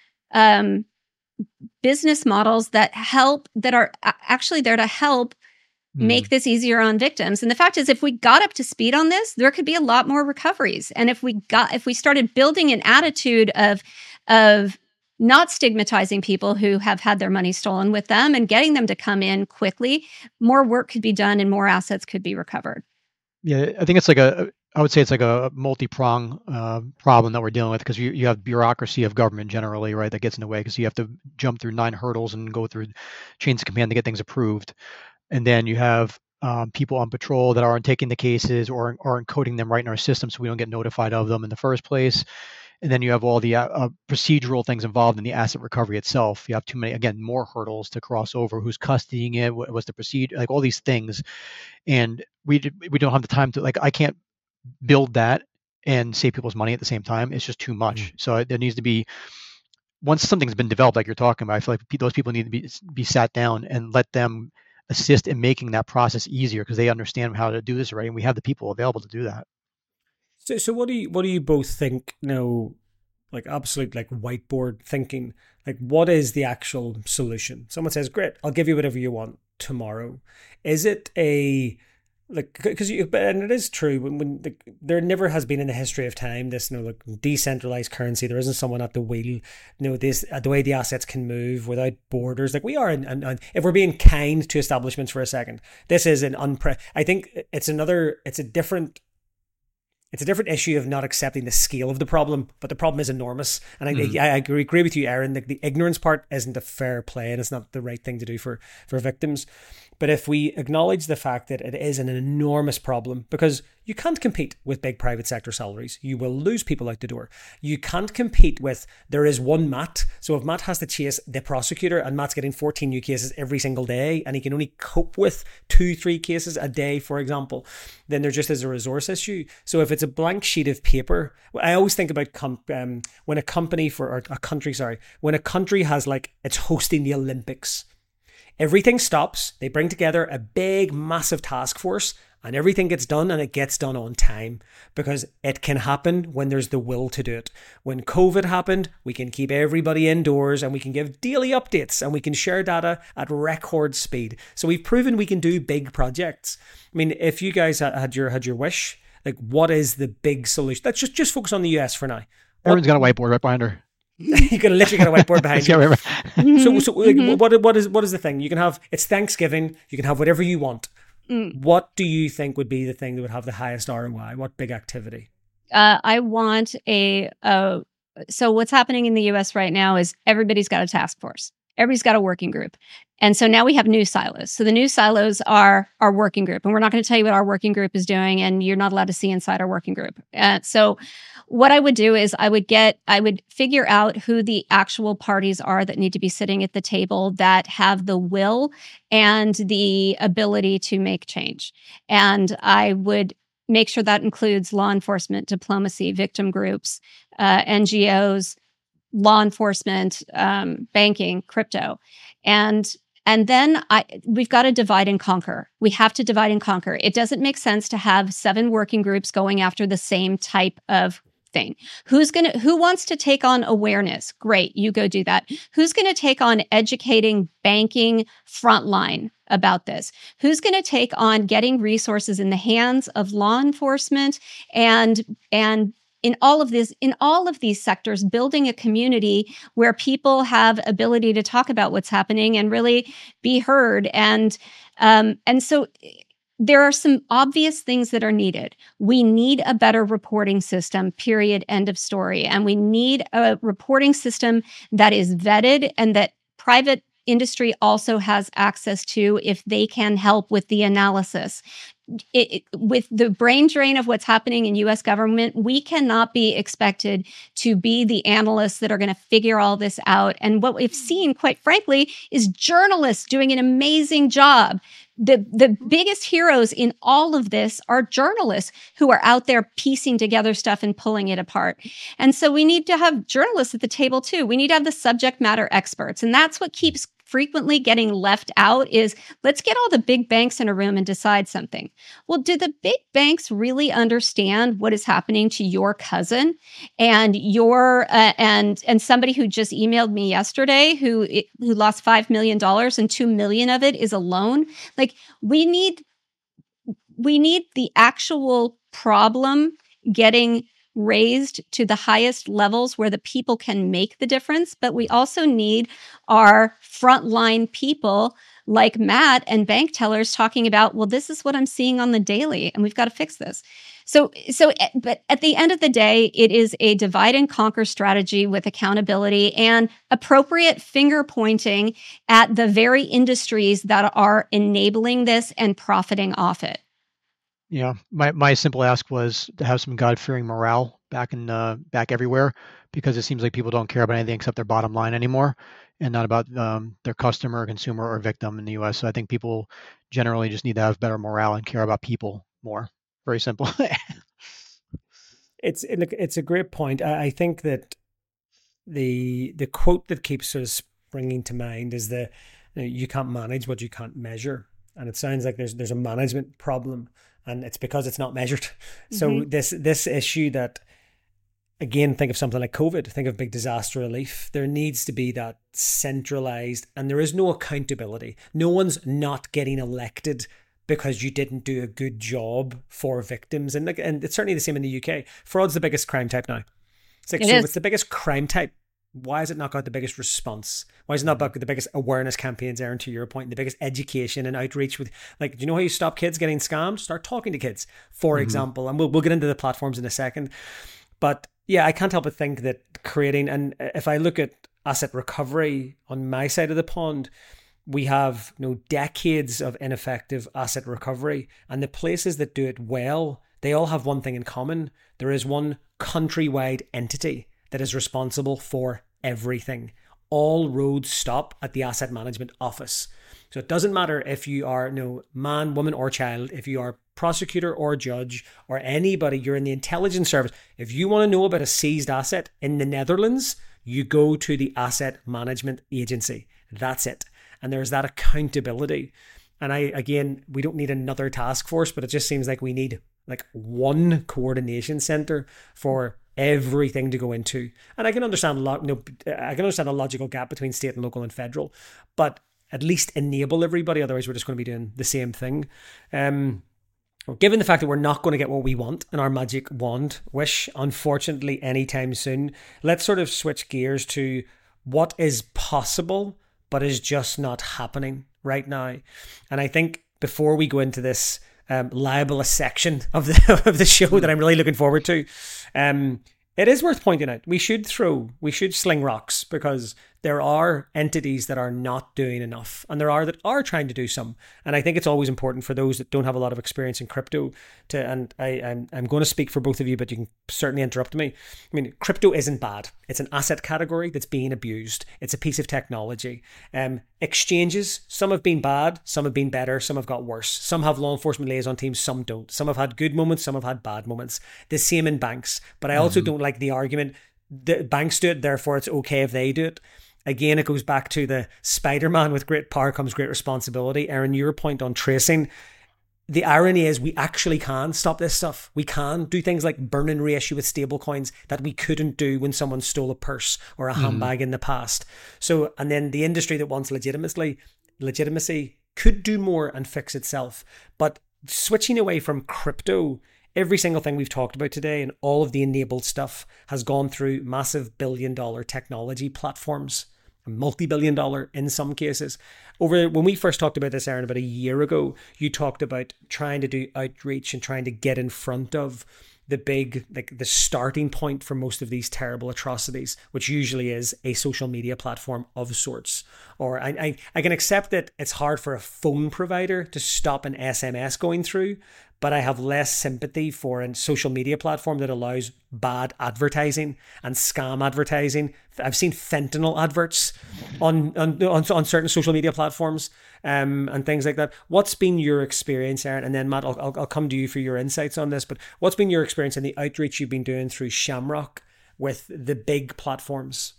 business models that are actually there to help make this easier on victims. And the fact is, if we got up to speed on this, there could be a lot more recoveries. And if we started building an attitude of not stigmatizing people who have had their money stolen with them and getting them to come in quickly, more work could be done and more assets could be recovered. Yeah, I think I would say it's like a multi-prong problem that we're dealing with, because you have bureaucracy of government generally, right, that gets in the way, because you have to jump through 9 hurdles and go through chains of command to get things approved. And then you have people on patrol that aren't taking the cases or aren't coding them right in our system, so we don't get notified of them in the first place. And then you have all the procedural things involved in the asset recovery itself. You have too many, again, more hurdles to cross over. Who's custodying it? What's the procedure? Like all these things. And we don't have the time to, like, I can't build that and save people's money at the same time. It's just too much. So there needs to be, once something's been developed, like you're talking about, I feel like those people need to be sat down and let them assist in making that process easier, because they understand how to do this already, and we have the people available to do that. So what do you both think now, like absolute like whiteboard thinking, like what is the actual solution? Someone says, great, I'll give you whatever you want tomorrow. Is it a, like, because and it is true, when there never has been in the history of time this, like decentralized currency. There isn't someone at the wheel, this the way the assets can move without borders. Like we are in if we're being kind to establishments for a second, this is I think it's a different issue of not accepting the scale of the problem, but the problem is enormous. And I agree with you, Aaron. The ignorance part isn't a fair play, and it's not the right thing to do for victims. But if we acknowledge the fact that it is an enormous problem, because you can't compete with big private sector salaries. You will lose people out the door. You can't compete with, there is one Matt. So if Matt has to chase the prosecutor and Matt's getting 14 new cases every single day and he can only cope with 2-3 cases a day, for example, then there just is a resource issue. So if it's a blank sheet of paper, I always think about when a country has, like, it's hosting the Olympics. Everything stops. They bring together a big, massive task force and everything gets done, and it gets done on time, because it can happen when there's the will to do it. When COVID happened, we can keep everybody indoors and we can give daily updates and we can share data at record speed. So we've proven we can do big projects. I mean, if you guys had your wish, like, what is the big solution? Let's just focus on the US for now. Everyone's got a whiteboard right behind her. You can literally get a whiteboard behind you. So like, what is the thing? You can have, it's Thanksgiving, you can have whatever you want. What do you think would be the thing that would have the highest ROI? What big activity? I want so what's happening in the US right now is everybody's got a task force. Everybody's got a working group. And so now we have new silos. So the new silos are our working group. And we're not going to tell you what our working group is doing, and you're not allowed to see inside our working group. So what I would do is I would figure out who the actual parties are that need to be sitting at the table that have the will and the ability to make change. And I would make sure that includes law enforcement, diplomacy, victim groups, NGOs, law enforcement, banking, crypto. And then we've got to divide and conquer. We have to divide and conquer. It doesn't make sense to have 7 working groups going after the same type of thing. Who wants to take on awareness? Great, you go do that. Who's going to take on educating banking frontline about this? Who's going to take on getting resources in the hands of law enforcement and in all of these sectors, building a community where people have ability to talk about what's happening and really be heard. And so there are some obvious things that are needed. We need a better reporting system, period, end of story. And we need a reporting system that is vetted and that private industry also has access to if they can help with the analysis. With the brain drain of what's happening in U.S. government, we cannot be expected to be the analysts that are going to figure all this out. And what we've seen, quite frankly, is journalists doing an amazing job. The biggest heroes in all of this are journalists who are out there piecing together stuff and pulling it apart. And so we need to have journalists at the table too. We need to have the subject matter experts. And that's what keeps frequently getting left out is, let's get all the big banks in a room and decide something. Well, do the big banks really understand what is happening to your cousin and your and somebody who just emailed me yesterday who lost $5 million and $2 million of it is a loan? Like, we need the actual problem getting raised to the highest levels where the people can make the difference. But we also need our frontline people like Matt and bank tellers talking about, well, this is what I'm seeing on the daily, and we've got to fix this. But at the end of the day, it is a divide and conquer strategy with accountability and appropriate finger pointing at the very industries that are enabling this and profiting off it. Yeah, my simple ask was to have some God-fearing morale back everywhere, because it seems like people don't care about anything except their bottom line anymore, and not about their customer, consumer, or victim in the U.S. So I think people generally just need to have better morale and care about people more. Very simple. It's a great point. I think that the quote that keeps sort of springing to mind is you can't manage what you can't measure, and it sounds like there's a management problem. And it's because it's not measured. So this issue that, again, think of something like COVID, think of big disaster relief. There needs to be that centralized, and there is no accountability. No one's not getting elected because you didn't do a good job for victims. And it's certainly the same in the UK. Fraud's the biggest crime type now. If it's the biggest crime type, why has it not got the biggest response? Why has it not got the biggest awareness campaigns, Aaron, to your point, the biggest education and outreach with, like, do you know how you stop kids getting scammed? Start talking to kids, for example. And we'll get into the platforms in a second. But yeah, I can't help but think that creating, and if I look at asset recovery on my side of the pond, we have decades of ineffective asset recovery. And the places that do it well, they all have one thing in common. There is one countrywide entity that is responsible for everything. All roads stop at the asset management office. So it doesn't matter if you are man, woman, or child, if you are prosecutor or judge or anybody, you're in the intelligence service. If you want to know about a seized asset in the Netherlands, you go to the asset management agency. That's it. And there's that accountability. And we don't need another task force, but it just seems like we need like one coordination center for everything to go into. And I can understand I can understand a logical gap between state and local and federal, but at least enable everybody. Otherwise, we're just going to be doing the same thing. Given the fact that we're not going to get what we want in our magic wand wish, unfortunately, anytime soon, let's sort of switch gears to what is possible, but is just not happening right now. And I think before we go into this libelous section of the show that I'm really looking forward to, it is worth pointing out we should sling rocks, because there are entities that are not doing enough, and there are that are trying to do some. And I think it's always important for those that don't have a lot of experience in crypto I'm going to speak for both of you, but you can certainly interrupt me. I mean, crypto isn't bad. It's an asset category that's being abused. It's a piece of technology. Exchanges, some have been bad, some have been better, some have got worse. Some have law enforcement liaison teams, some don't. Some have had good moments, some have had bad moments. The same in banks. But I also don't like the argument that banks do it, therefore it's okay if they do it. Again, it goes back to the Spider-Man, with great power comes great responsibility. Aaron, your point on tracing, the irony is we actually can stop this stuff. We can do things like burn and reissue with stable coins that we couldn't do when someone stole a purse or a handbag in the past. So, and then the industry that wants legitimacy could do more and fix itself. But switching away from crypto, every single thing we've talked about today and all of the enabled stuff has gone through massive billion-dollar technology platforms, multi-billion-dollar in some cases. When we first talked about this, Aaron, about a year ago, you talked about trying to do outreach and trying to get in front of the starting point for most of these terrible atrocities, which usually is a social media platform of sorts. Or I can accept that it's hard for a phone provider to stop an SMS going through, but I have less sympathy for a social media platform that allows bad advertising and scam advertising. I've seen fentanyl adverts on certain social media platforms and things like that. What's been your experience, Aaron? And then Matt, I'll come to you for your insights on this, but what's been your experience in the outreach you've been doing through Shamrock with the big platforms?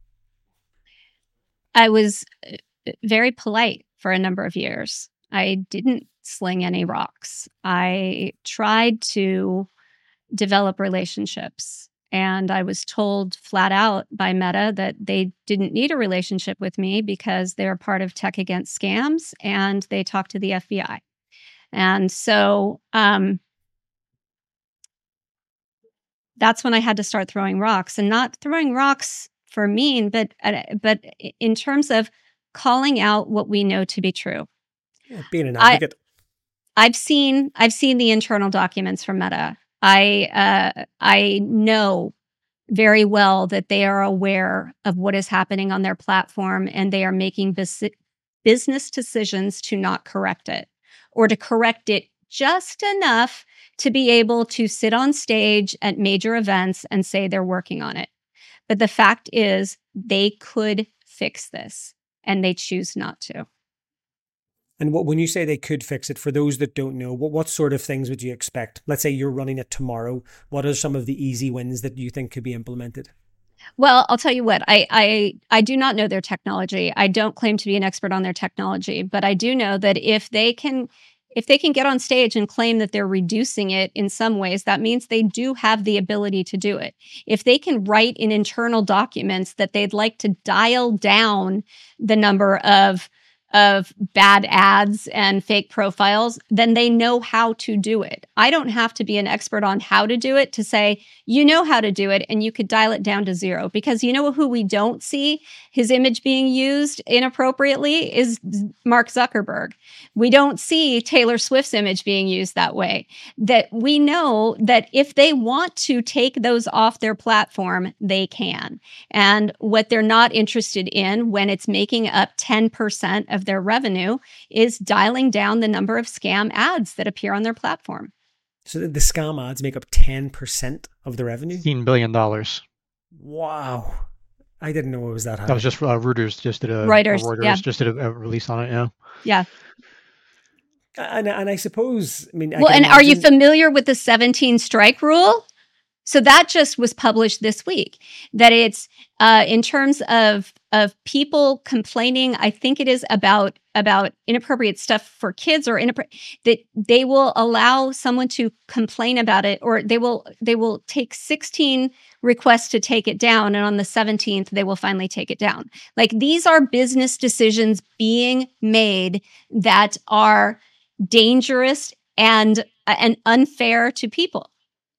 I was very polite for a number of years. I didn't sling any rocks. I tried to develop relationships, and I was told flat out by Meta that they didn't need a relationship with me because they're part of Tech Against Scams and they talk to the FBI. And so that's when I had to start throwing rocks, and not throwing rocks for mean, but in terms of calling out what we know to be true. Yeah, being an advocate. I've seen the internal documents from Meta. I know very well that they are aware of what is happening on their platform, and they are making business decisions to not correct it, or to correct it just enough to be able to sit on stage at major events and say they're working on it. But the fact is, they could fix this, and they choose not to. And when you say they could fix it, for those that don't know, what sort of things would you expect? Let's say you're running it tomorrow. What are some of the easy wins that you think could be implemented? Well, I'll tell you what, I do not know their technology. I don't claim to be an expert on their technology, but I do know that if they can get on stage and claim that they're reducing it in some ways, that means they do have the ability to do it. If they can write in internal documents that they'd like to dial down the number of bad ads and fake profiles, then they know how to do it. I don't have to be an expert on how to do it to say, you know how to do it, and you could dial it down to zero. Because you know who we don't see his image being used inappropriately is Mark Zuckerberg. We don't see Taylor Swift's image being used that way. That we know that if they want to take those off their platform, they can. And what they're not interested in when it's making up 10% of their revenue is dialing down the number of scam ads that appear on their platform. So the scam ads make up 10% of the revenue? $15 billion. Wow. I didn't know it was that high. That was just Reuters just did Reuters just did a release on it. Yeah. Yeah. And I suppose, I mean, are you familiar with the 17 strike rule? So that just was published this week, that it's in terms of people complaining. I think it is about inappropriate stuff for kids, or that they will allow someone to complain about it, or they will take 16 requests to take it down, and on the 17th they will finally take it down. Like, these are business decisions being made that are dangerous and unfair to people.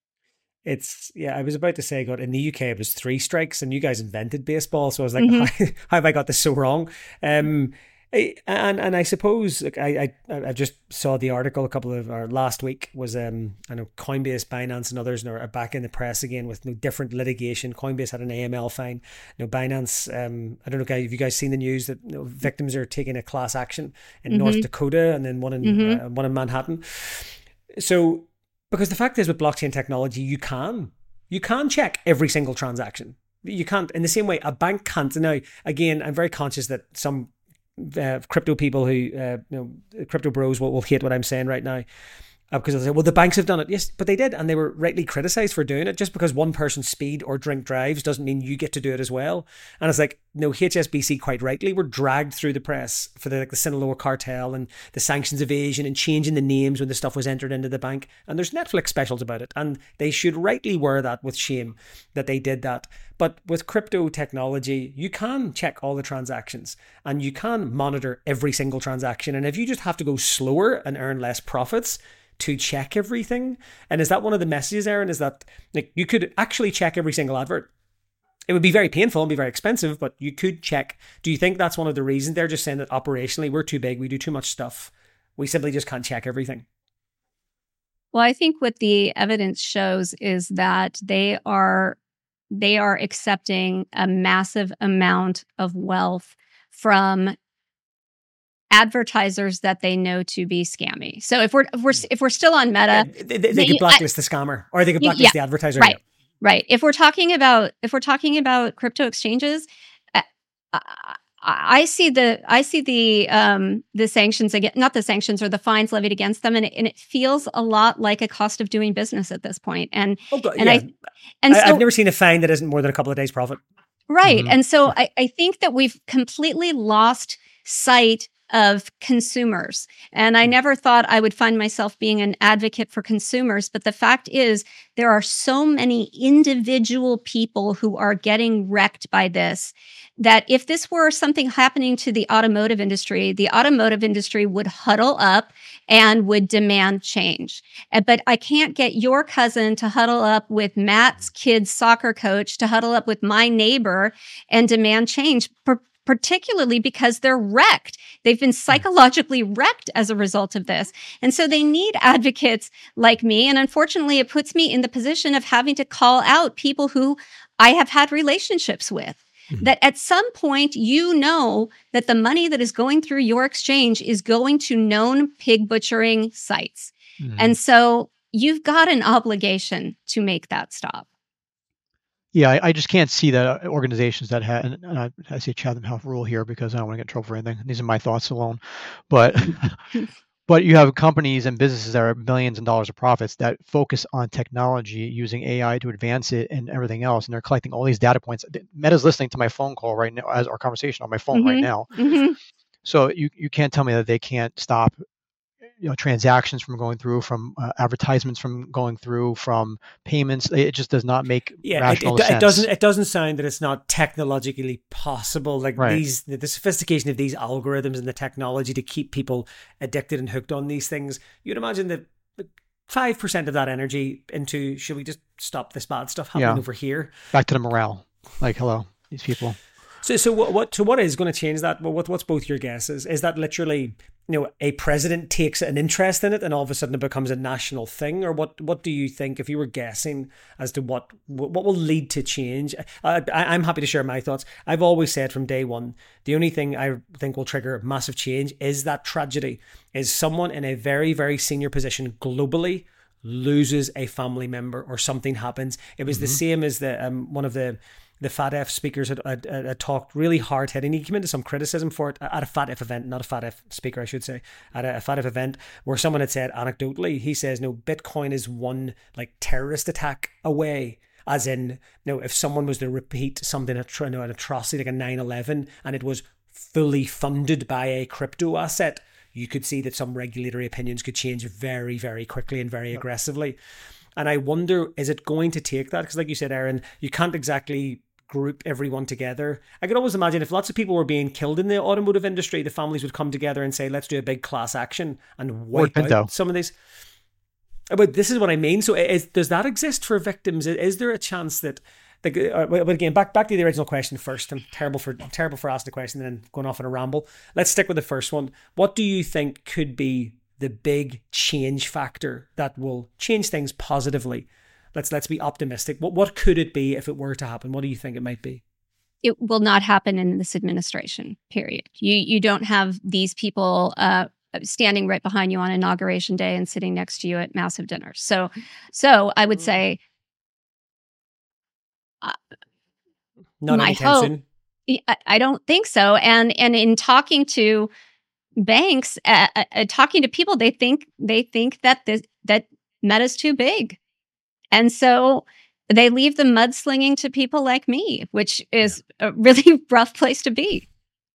I was about to say, God, in the UK it was 3 strikes, and you guys invented baseball, so I was like, how have I got this so wrong? And I suppose, like, I just saw the article last week was I know Coinbase, Binance, and others are back in the press again with different litigation. Coinbase had an AML fine. Binance, I don't know, guys, have you guys seen the news that victims are taking a class action in North Dakota, and then one in Manhattan? So, because the fact is, with blockchain technology, you can check every single transaction. You can't, in the same way a bank can't. Now, again, I'm very conscious that some crypto people who, crypto bros will hate what I'm saying right now. Because they'll say, well, the banks have done it. Yes, but they did, and they were rightly criticized for doing it. Just because one person speed or drink drives doesn't mean you get to do it as well. And it's like, no, HSBC quite rightly were dragged through the press for the Sinaloa cartel and the sanctions evasion and changing the names when the stuff was entered into the bank. And there's Netflix specials about it, and they should rightly wear that with shame that they did that. But with crypto technology, you can check all the transactions, and you can monitor every single transaction. And if you just have to go slower and earn less profits to check everything, and is that one of the messages, Aaron, is that, like, you could actually check every single advert? It would be very painful and be very expensive, but you could check. Do you think that's one of the reasons they're just saying that operationally we're too big, we do too much stuff, we simply just can't check everything? Well, I think what the evidence shows is that they are accepting a massive amount of wealth from advertisers that they know to be scammy. So if we're still on Meta, they could blacklist the scammer, or they could blacklist the advertiser. Right, right. If we're talking about crypto exchanges, I see the sanctions again, not the sanctions, or the fines levied against them, and it feels a lot like a cost of doing business at this point. And I've never seen a fine that isn't more than a couple of days' profit. Right, and so I think that we've completely lost sight of consumers. And I never thought I would find myself being an advocate for consumers. But the fact is, there are so many individual people who are getting wrecked by this, that if this were something happening to the automotive industry would huddle up and would demand change. But I can't get your cousin to huddle up with Matt's kid's soccer coach, to huddle up with my neighbor and demand change, particularly because they're wrecked. They've been psychologically wrecked as a result of this. And so they need advocates like me. And unfortunately, it puts me in the position of having to call out people who I have had relationships with. That at some point, that the money that is going through your exchange is going to known pig butchering sites. And so you've got an obligation to make that stop. Yeah, I just can't see that organizations that have, and I say Chatham House rule here because I don't want to get in trouble for anything. These are my thoughts alone. But but you have companies and businesses that are millions of dollars of profits that focus on technology, using AI to advance it and everything else. And they're collecting all these data points. Meta's listening to my phone call right now, as our conversation on my phone right now. So you can't tell me that they can't stop transactions from going through, from advertisements from going through, from payments. It just does not make rational sense. It doesn't sound that it's not technologically possible. Like the sophistication of these algorithms and the technology to keep people addicted and hooked on these things. You'd imagine that 5% of that energy into, should we just stop this bad stuff happening over here? Back to the morale. Like, hello, these people. So what is going to change that? Well, what's both your guesses? Is that literally, a president takes an interest in it and all of a sudden it becomes a national thing? Or what do you think, if you were guessing as to what will lead to change? I'm happy to share my thoughts. I've always said from day one, the only thing I think will trigger massive change is that tragedy, is someone in a very, very senior position globally loses a family member or something happens. It was the same as one of the FATF speakers had talked really hard-hitting. He came into some criticism for it at a FATF event, not a FATF speaker, I should say, at a FATF event where someone had said anecdotally, he says, no, Bitcoin is one terrorist attack away. as in, if someone was to repeat something, an atrocity like a 9/11, and it was fully funded by a crypto asset, you could see that some regulatory opinions could change very, very quickly and very aggressively. And I wonder, is it going to take that? Because like you said, Aaron, you can't exactly group everyone together. I could always imagine if lots of people were being killed in the automotive industry, the families would come together and say, let's do a big class action and wipe out some of these. But this is what I mean. So does that exist for victims? Is there a chance that... But again, back to the original question first. I'm terrible for asking the question and then going off on a ramble. Let's stick with the first one. What do you think could be the big change factor that will change things positively? Let's be optimistic. What could it be if it were to happen? What do you think it might be? It will not happen in this administration, period. You don't have these people standing right behind you on Inauguration Day and sitting next to you at massive dinners. So I would say... Not anytime soon. I don't think so. And in talking to banks, talking to people, they think that that Meta's too big, and so they leave the mudslinging to people like me, which is a really rough place to be.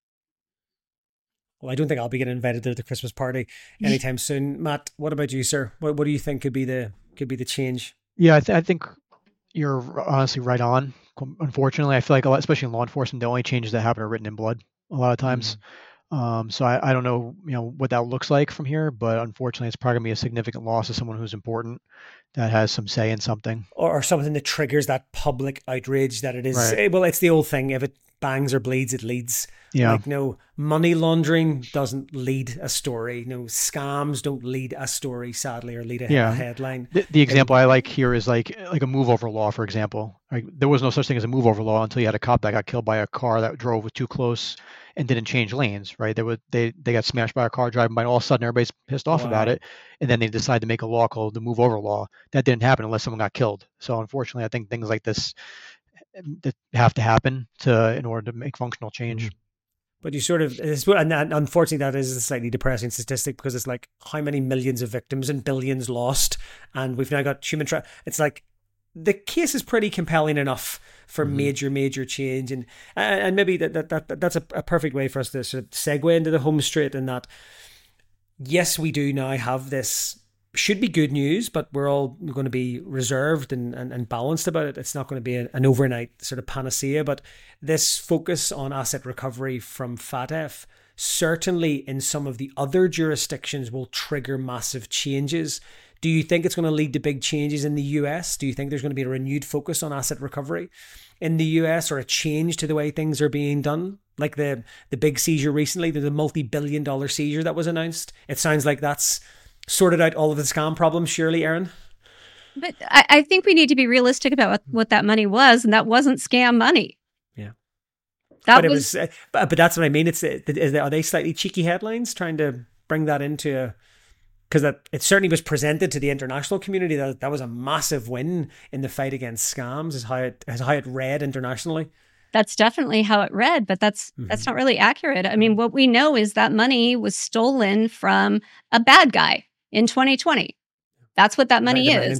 Well, I don't think I'll be getting invited to the Christmas party anytime soon. Matt, what about you, sir? What do you think could be the change? Yeah, I think you're honestly right on. Unfortunately, I feel like especially in law enforcement, the only changes that happen are written in blood a lot of times. So I don't know, what that looks like from here, but unfortunately, it's probably gonna be a significant loss to someone who's important that has some say in something, or something that triggers that public outrage that it is. Right. Well, it's the old thing: if it bangs or bleeds, it leads. Yeah. Like, no, money laundering doesn't lead a story. No, scams don't lead a story, sadly, or lead a headline. The example I like here is like a move over law, for example. Like, there was no such thing as a move over law until you had a cop that got killed by a car that drove too close and didn't change lanes, right? They got smashed by a car driving by, and all of a sudden everybody's pissed off about it. And then they decide to make a law called the move over law. That didn't happen unless someone got killed. So unfortunately, I think things like this that have to happen in order to make functional change. But you sort of, and unfortunately, that is a slightly depressing statistic, because it's like how many millions of victims and billions lost, and we've now got human it's like the case is pretty compelling enough for major change, and maybe that's a perfect way for us to sort of segue into the home straight, in that yes, we do now have this. Should be good news, but we're all going to be reserved and balanced about it. It's not going to be an overnight sort of panacea, but this focus on asset recovery from FATF certainly in some of the other jurisdictions will trigger massive changes. Do you think it's going to lead to big changes in the US? Do you think there's going to be a renewed focus on asset recovery in the US, or a change to the way things are being done? Like the big seizure recently, the multi-billion-dollar seizure that was announced. It sounds like that's sorted out all of the scam problems, surely, Aaron? But I think we need to be realistic about what that money was, and that wasn't scam money. Yeah. But that's what I mean. Are they slightly cheeky headlines trying to bring that into because it certainly was presented to the international community that was a massive win in the fight against scams, is how it read internationally. That's definitely how it read, but that's not really accurate. I mean, what we know is that money was stolen from a bad guy in 2020. That's what that money is.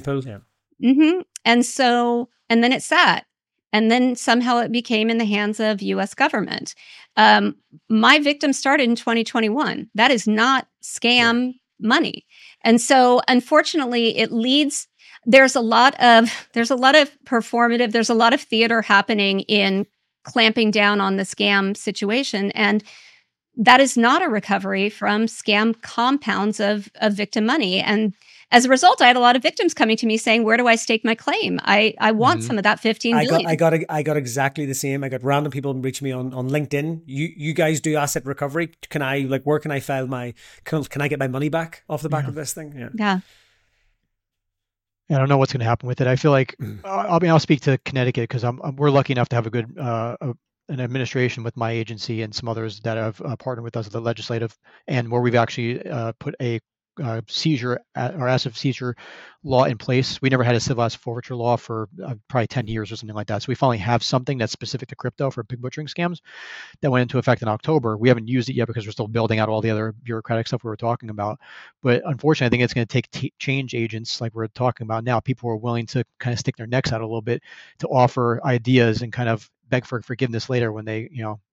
And then it sat. And then somehow it became in the hands of U.S. government. My victim started in 2021. That is not scam money. And so, unfortunately, it leads. There's a lot of performative. There's a lot of theater happening in clamping down on the scam situation, and that is not a recovery from scam compounds of victim money. And as a result, I had a lot of victims coming to me saying, "Where do I stake my claim? I want some of that $15 billion." I got exactly the same. I got random people reaching me on LinkedIn. You guys do asset recovery? Can I where can I file my? Can I get my money back off the back of this thing? Yeah. I don't know what's going to happen with it. I feel like I'll speak to Connecticut because we're lucky enough to have a good an administration with my agency and some others that have partnered with us at the legislative, and where we've actually put a seizure or asset seizure law in place. We never had a civil asset forfeiture law for probably 10 years or something like that. So we finally have something that's specific to crypto for pig butchering scams that went into effect in October. We haven't used it yet because we're still building out all the other bureaucratic stuff we were talking about. But unfortunately, I think it's going to take change agents like we're talking about now, people who are willing to kind of stick their necks out a little bit to offer ideas and kind of beg for forgiveness later when they,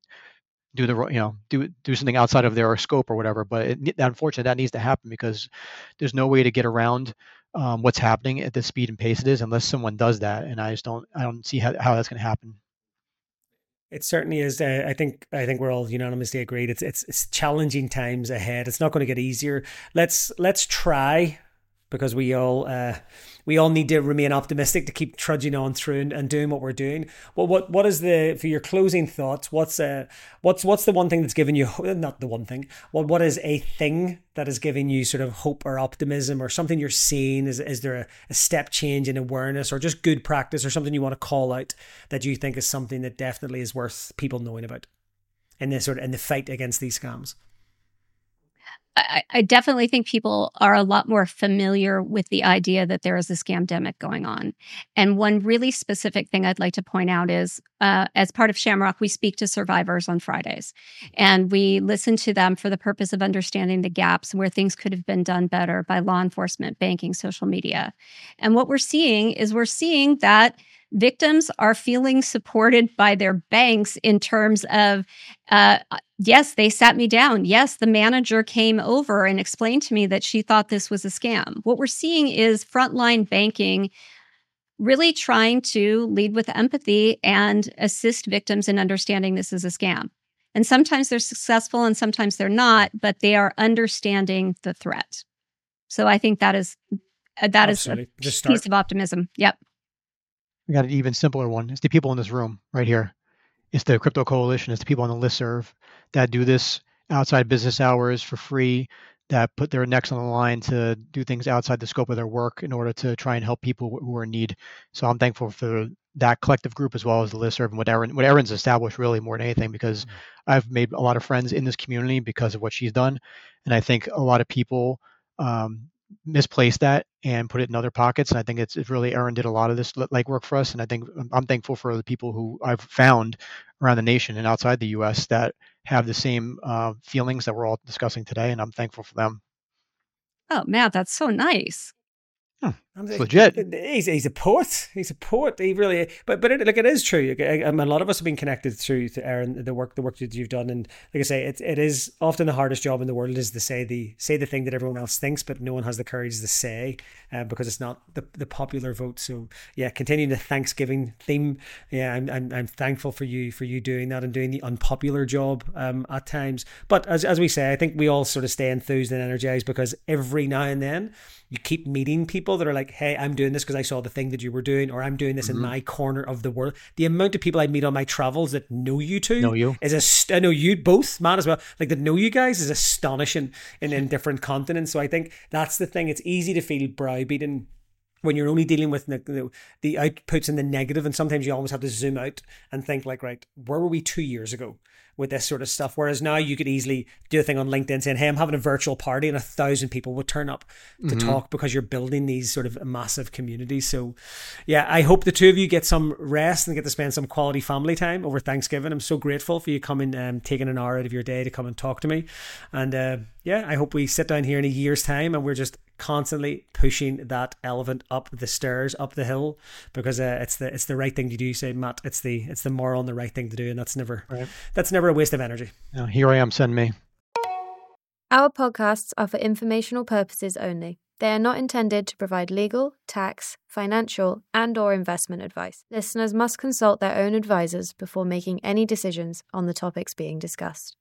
do something outside of their scope or whatever. But unfortunately, that needs to happen because there's no way to get around what's happening at the speed and pace it is unless someone does that. And I don't see how that's going to happen. It certainly is. I think we're all unanimously agreed. It's challenging times ahead. It's not going to get easier. Let's try, because we all need to remain optimistic to keep trudging on through and doing what we're doing. Well, what is for your closing thoughts? What's the one thing that's given you, not the one thing? What is a thing that is giving you sort of hope or optimism or something you're seeing? Is there a step change in awareness or just good practice or something you want to call out that you think is something that definitely is worth people knowing about in the fight against these scams? I definitely think people are a lot more familiar with the idea that there is a scamdemic going on. And one really specific thing I'd like to point out is, as part of Shamrock, we speak to survivors on Fridays. And we listen to them for the purpose of understanding the gaps where things could have been done better by law enforcement, banking, social media. And what we're seeing that victims are feeling supported by their banks in terms of, yes, they sat me down. Yes, the manager came over and explained to me that she thought this was a scam. What we're seeing is frontline banking really trying to lead with empathy and assist victims in understanding this is a scam. And sometimes they're successful and sometimes they're not, but they are understanding the threat. So I think that is a piece of optimism. Yep. We got an even simpler one. It's the people in this room right here. It's the Crypto Coalition. It's the people on the listserv that do this outside business hours for free, that put their necks on the line to do things outside the scope of their work in order to try and help people who are in need. So I'm thankful for that collective group as well as the listserv and what Erin's established really more than anything, because I've made a lot of friends in this community because of what she's done. And I think a lot of people misplace that and put it in other pockets. And I think it's really, Erin did a lot of this legwork for us. And I think I'm thankful for the people who I've found around the nation and outside the US that have the same feelings that we're all discussing today. And I'm thankful for them. Oh, Matt, that's so nice. It's legit. He's a poet. He's a poet. He really, but it is true. A lot of us have been connected through to Erin, the work that you've done, and like I say, it is often the hardest job in the world is to say the thing that everyone else thinks, but no one has the courage to say because it's not the popular vote. So yeah, continuing the Thanksgiving theme. Yeah, I'm thankful for you doing that and doing the unpopular job at times. But as we say, I think we all sort of stay enthused and energized because every now and then you keep meeting people that are like, hey, I'm doing this because I saw the thing that you were doing, or I'm doing this in my corner of the world. The amount of people I meet on my travels that know you I know you both, Matt, as well, like that know you guys is astonishing in different continents. So I think that's the thing. It's easy to feel browbeaten when you're only dealing with the outputs and the negative, and sometimes you almost have to zoom out and think like, right, where were we 2 years ago with this sort of stuff? Whereas now you could easily do a thing on LinkedIn saying, hey, I'm having a virtual party and 1,000 people would turn up to talk because you're building these sort of massive communities. So yeah, I hope the two of you get some rest and get to spend some quality family time over Thanksgiving. I'm so grateful for you coming, taking an hour out of your day to come and talk to me. And yeah, I hope we sit down here in a year's time and we're just constantly pushing that elephant up the stairs, up the hill, because it's the right thing to do. Say, Matt, it's the moral and the right thing to do, and that's never a waste of energy. Here I am, send me. Our podcasts are for informational purposes only. They are not intended to provide legal, tax, financial, and/or investment advice. Listeners must consult their own advisors before making any decisions on the topics being discussed.